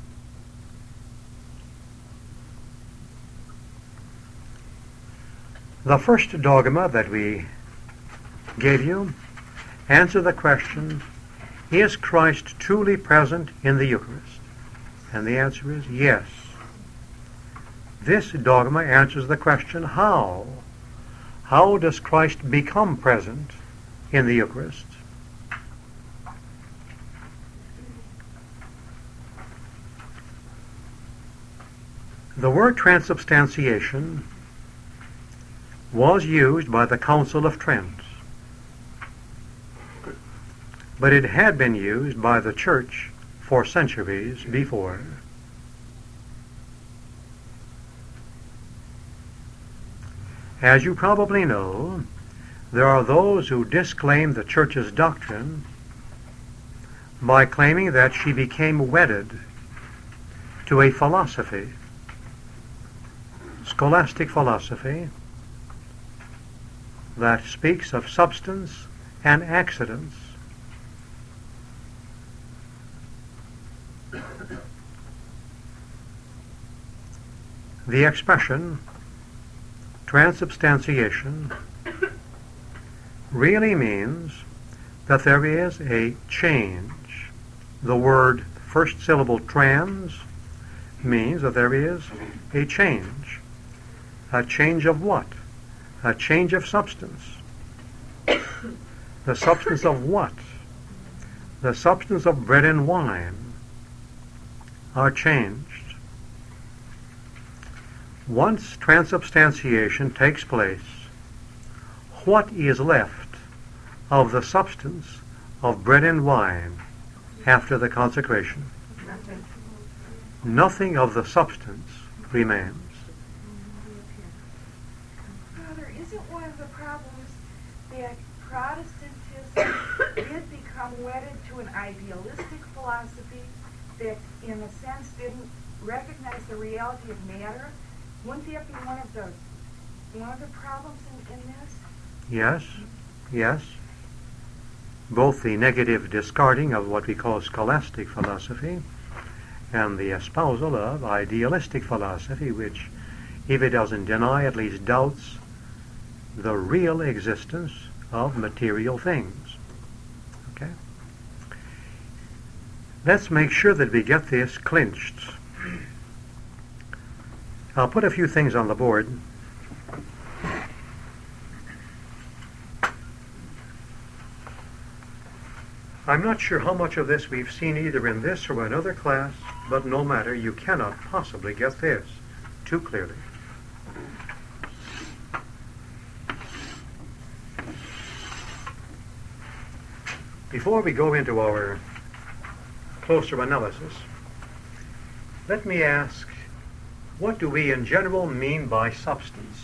The first dogma that we gave you answer the question, is Christ truly present in the Eucharist? And the answer is yes. This dogma answers the question, how? How does Christ become present in the Eucharist? The word transubstantiation was used by the Council of Trent, but it had been used by the Church for centuries before. As you probably know, there are those who disclaim the Church's doctrine by claiming that she became wedded to a philosophy, scholastic philosophy, that speaks of substance and accidents. The expression transubstantiation really means that there is a change. The word first syllable trans means that there is a change. A change of what? A change of substance. The substance of what? The substance of bread and wine are changed. Once transubstantiation takes place, what is left of the substance of bread and wine after the consecration? Nothing of the substance remains. Father, isn't one of the problems that Protestantism did become wedded to an idealistic philosophy that, in a sense, didn't recognize the reality of matter? Wouldn't that be one of the problems in this? Yes, yes. Both the negative discarding of what we call scholastic philosophy and the espousal of idealistic philosophy, which, if it doesn't deny, at least doubts the real existence of material things. Okay? Let's make sure that we get this clinched. I'll put a few things on the board. I'm not sure how much of this we've seen either in this or another class, but no matter, you cannot possibly get this too clearly. Before we go into our closer analysis, let me ask, what do we in general mean by substance?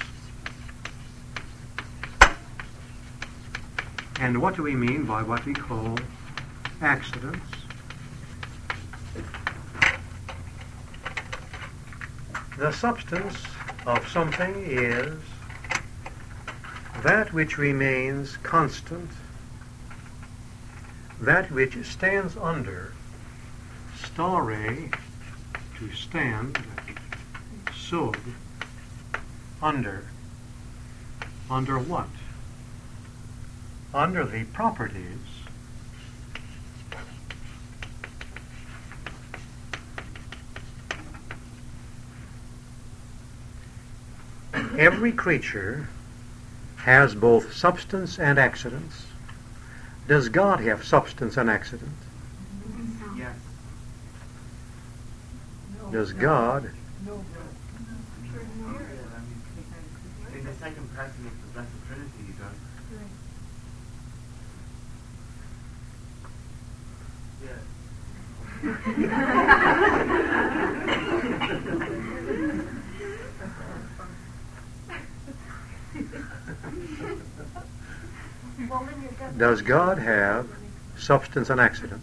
And what do we mean by what we call accidents? The substance of something is that which remains constant, that which stands under, stare, to stand, sub, under what? Under the properties every creature has both substance and accidents. Does God have substance and accident? Yes. Does God? In the second person of the Blessed Trinity, he does. Does God have substance and accident?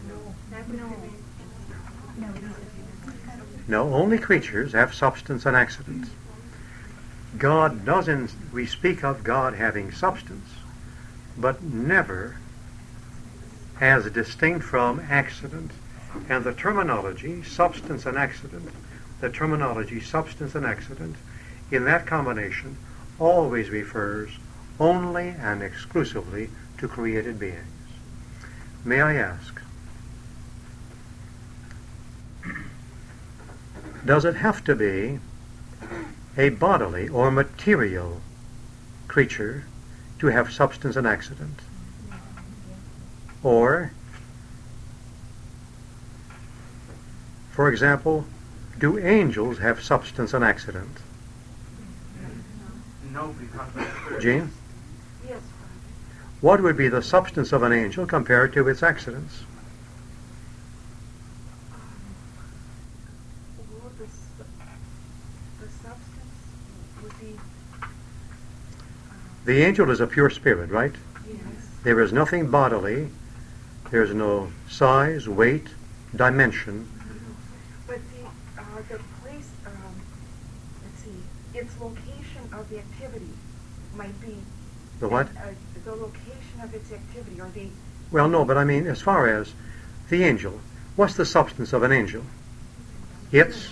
No, only creatures have substance and accident. God doesn't, we speak of God having substance, but never as distinct from accident. And the terminology, substance and accident, the terminology, substance and accident, in that combination always refers only and exclusively to created beings. May I ask, does it have to be a bodily or material creature to have substance and accident? Or, for example, do angels have substance and accident? No, because Jean? Yes. What would be the substance of an angel compared to its accidents? Well, the substance would be. The angel is a pure spirit, right? Yes. There is nothing bodily. There is no size, weight, dimension. But the place, let's see, its location of the activity might be. The what? The location of its activity, or the. Well, no, but I mean, as far as the angel, what's the substance of an angel? It's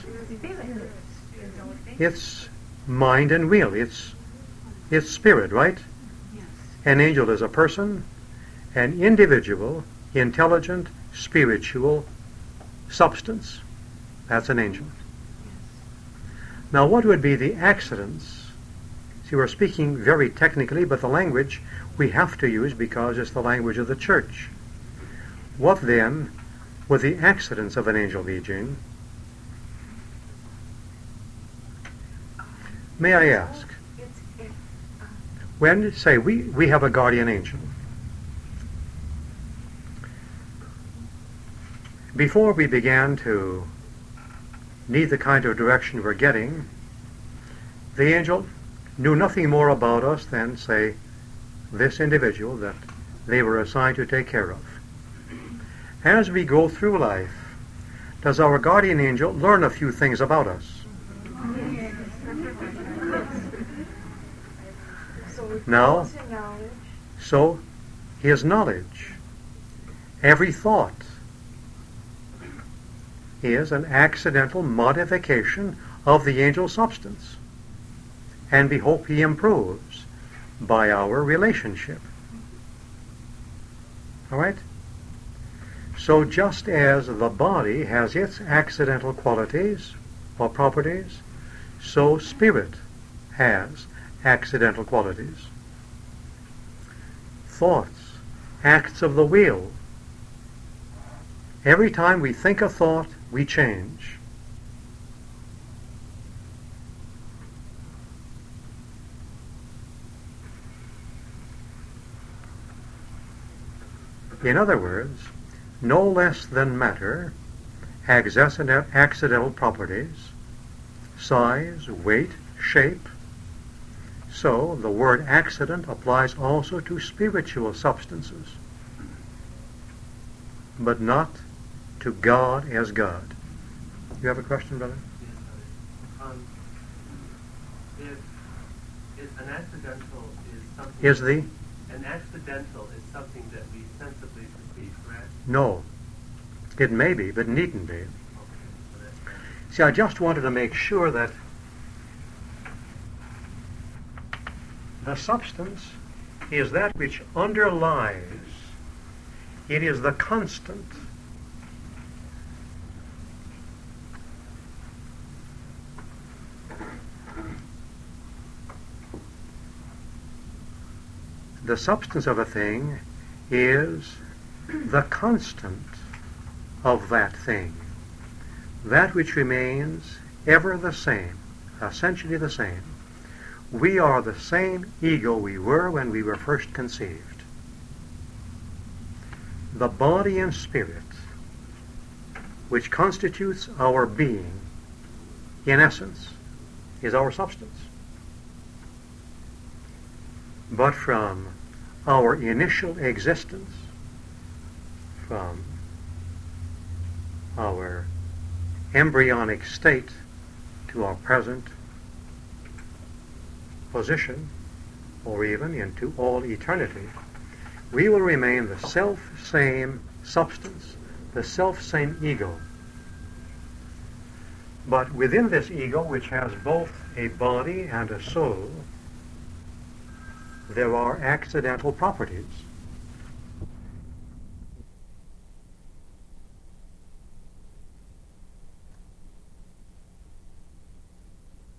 mind and will. It's spirit, right? Yes. An angel is a person, an individual, intelligent, spiritual substance. That's an angel. Now, what would be the accidents? See, we're speaking very technically, but the language we have to use because it's the language of the church. What then would the accidents of an angel be, Jean? May I ask? When, say, we have a guardian angel. Before we began to need the kind of direction we're getting, the angel knew nothing more about us than, say, this individual that they were assigned to take care of. As we go through life, does our guardian angel learn a few things about us? Now, so his knowledge, every thought, is an accidental modification of the angel's substance. And we hope he improves by our relationship. All right? So just as the body has its accidental qualities or properties, so spirit has accidental qualities. Thoughts, acts of the will. Every time we think a thought, we change. In other words, no less than matter, accidental properties, size, weight, shape. So the word accident applies also to spiritual substances, but not to God as God. You have a question, brother? If an accidental is something... Is the? An accidental is something that we sensibly perceive, correct? No. It may be, but needn't be. See, I just wanted to make sure that the substance is that which underlies. It is the constant. the substance of a thing is the constant of that thing, that which remains ever the same, essentially the same. We are the same ego we were when we were first conceived. The body and spirit, which constitutes our being, in essence, is our substance. But from our initial existence, from our embryonic state to our present position, or even into all eternity, we will remain the self-same substance, the self-same ego. But within this ego, which has both a body and a soul, there are accidental properties.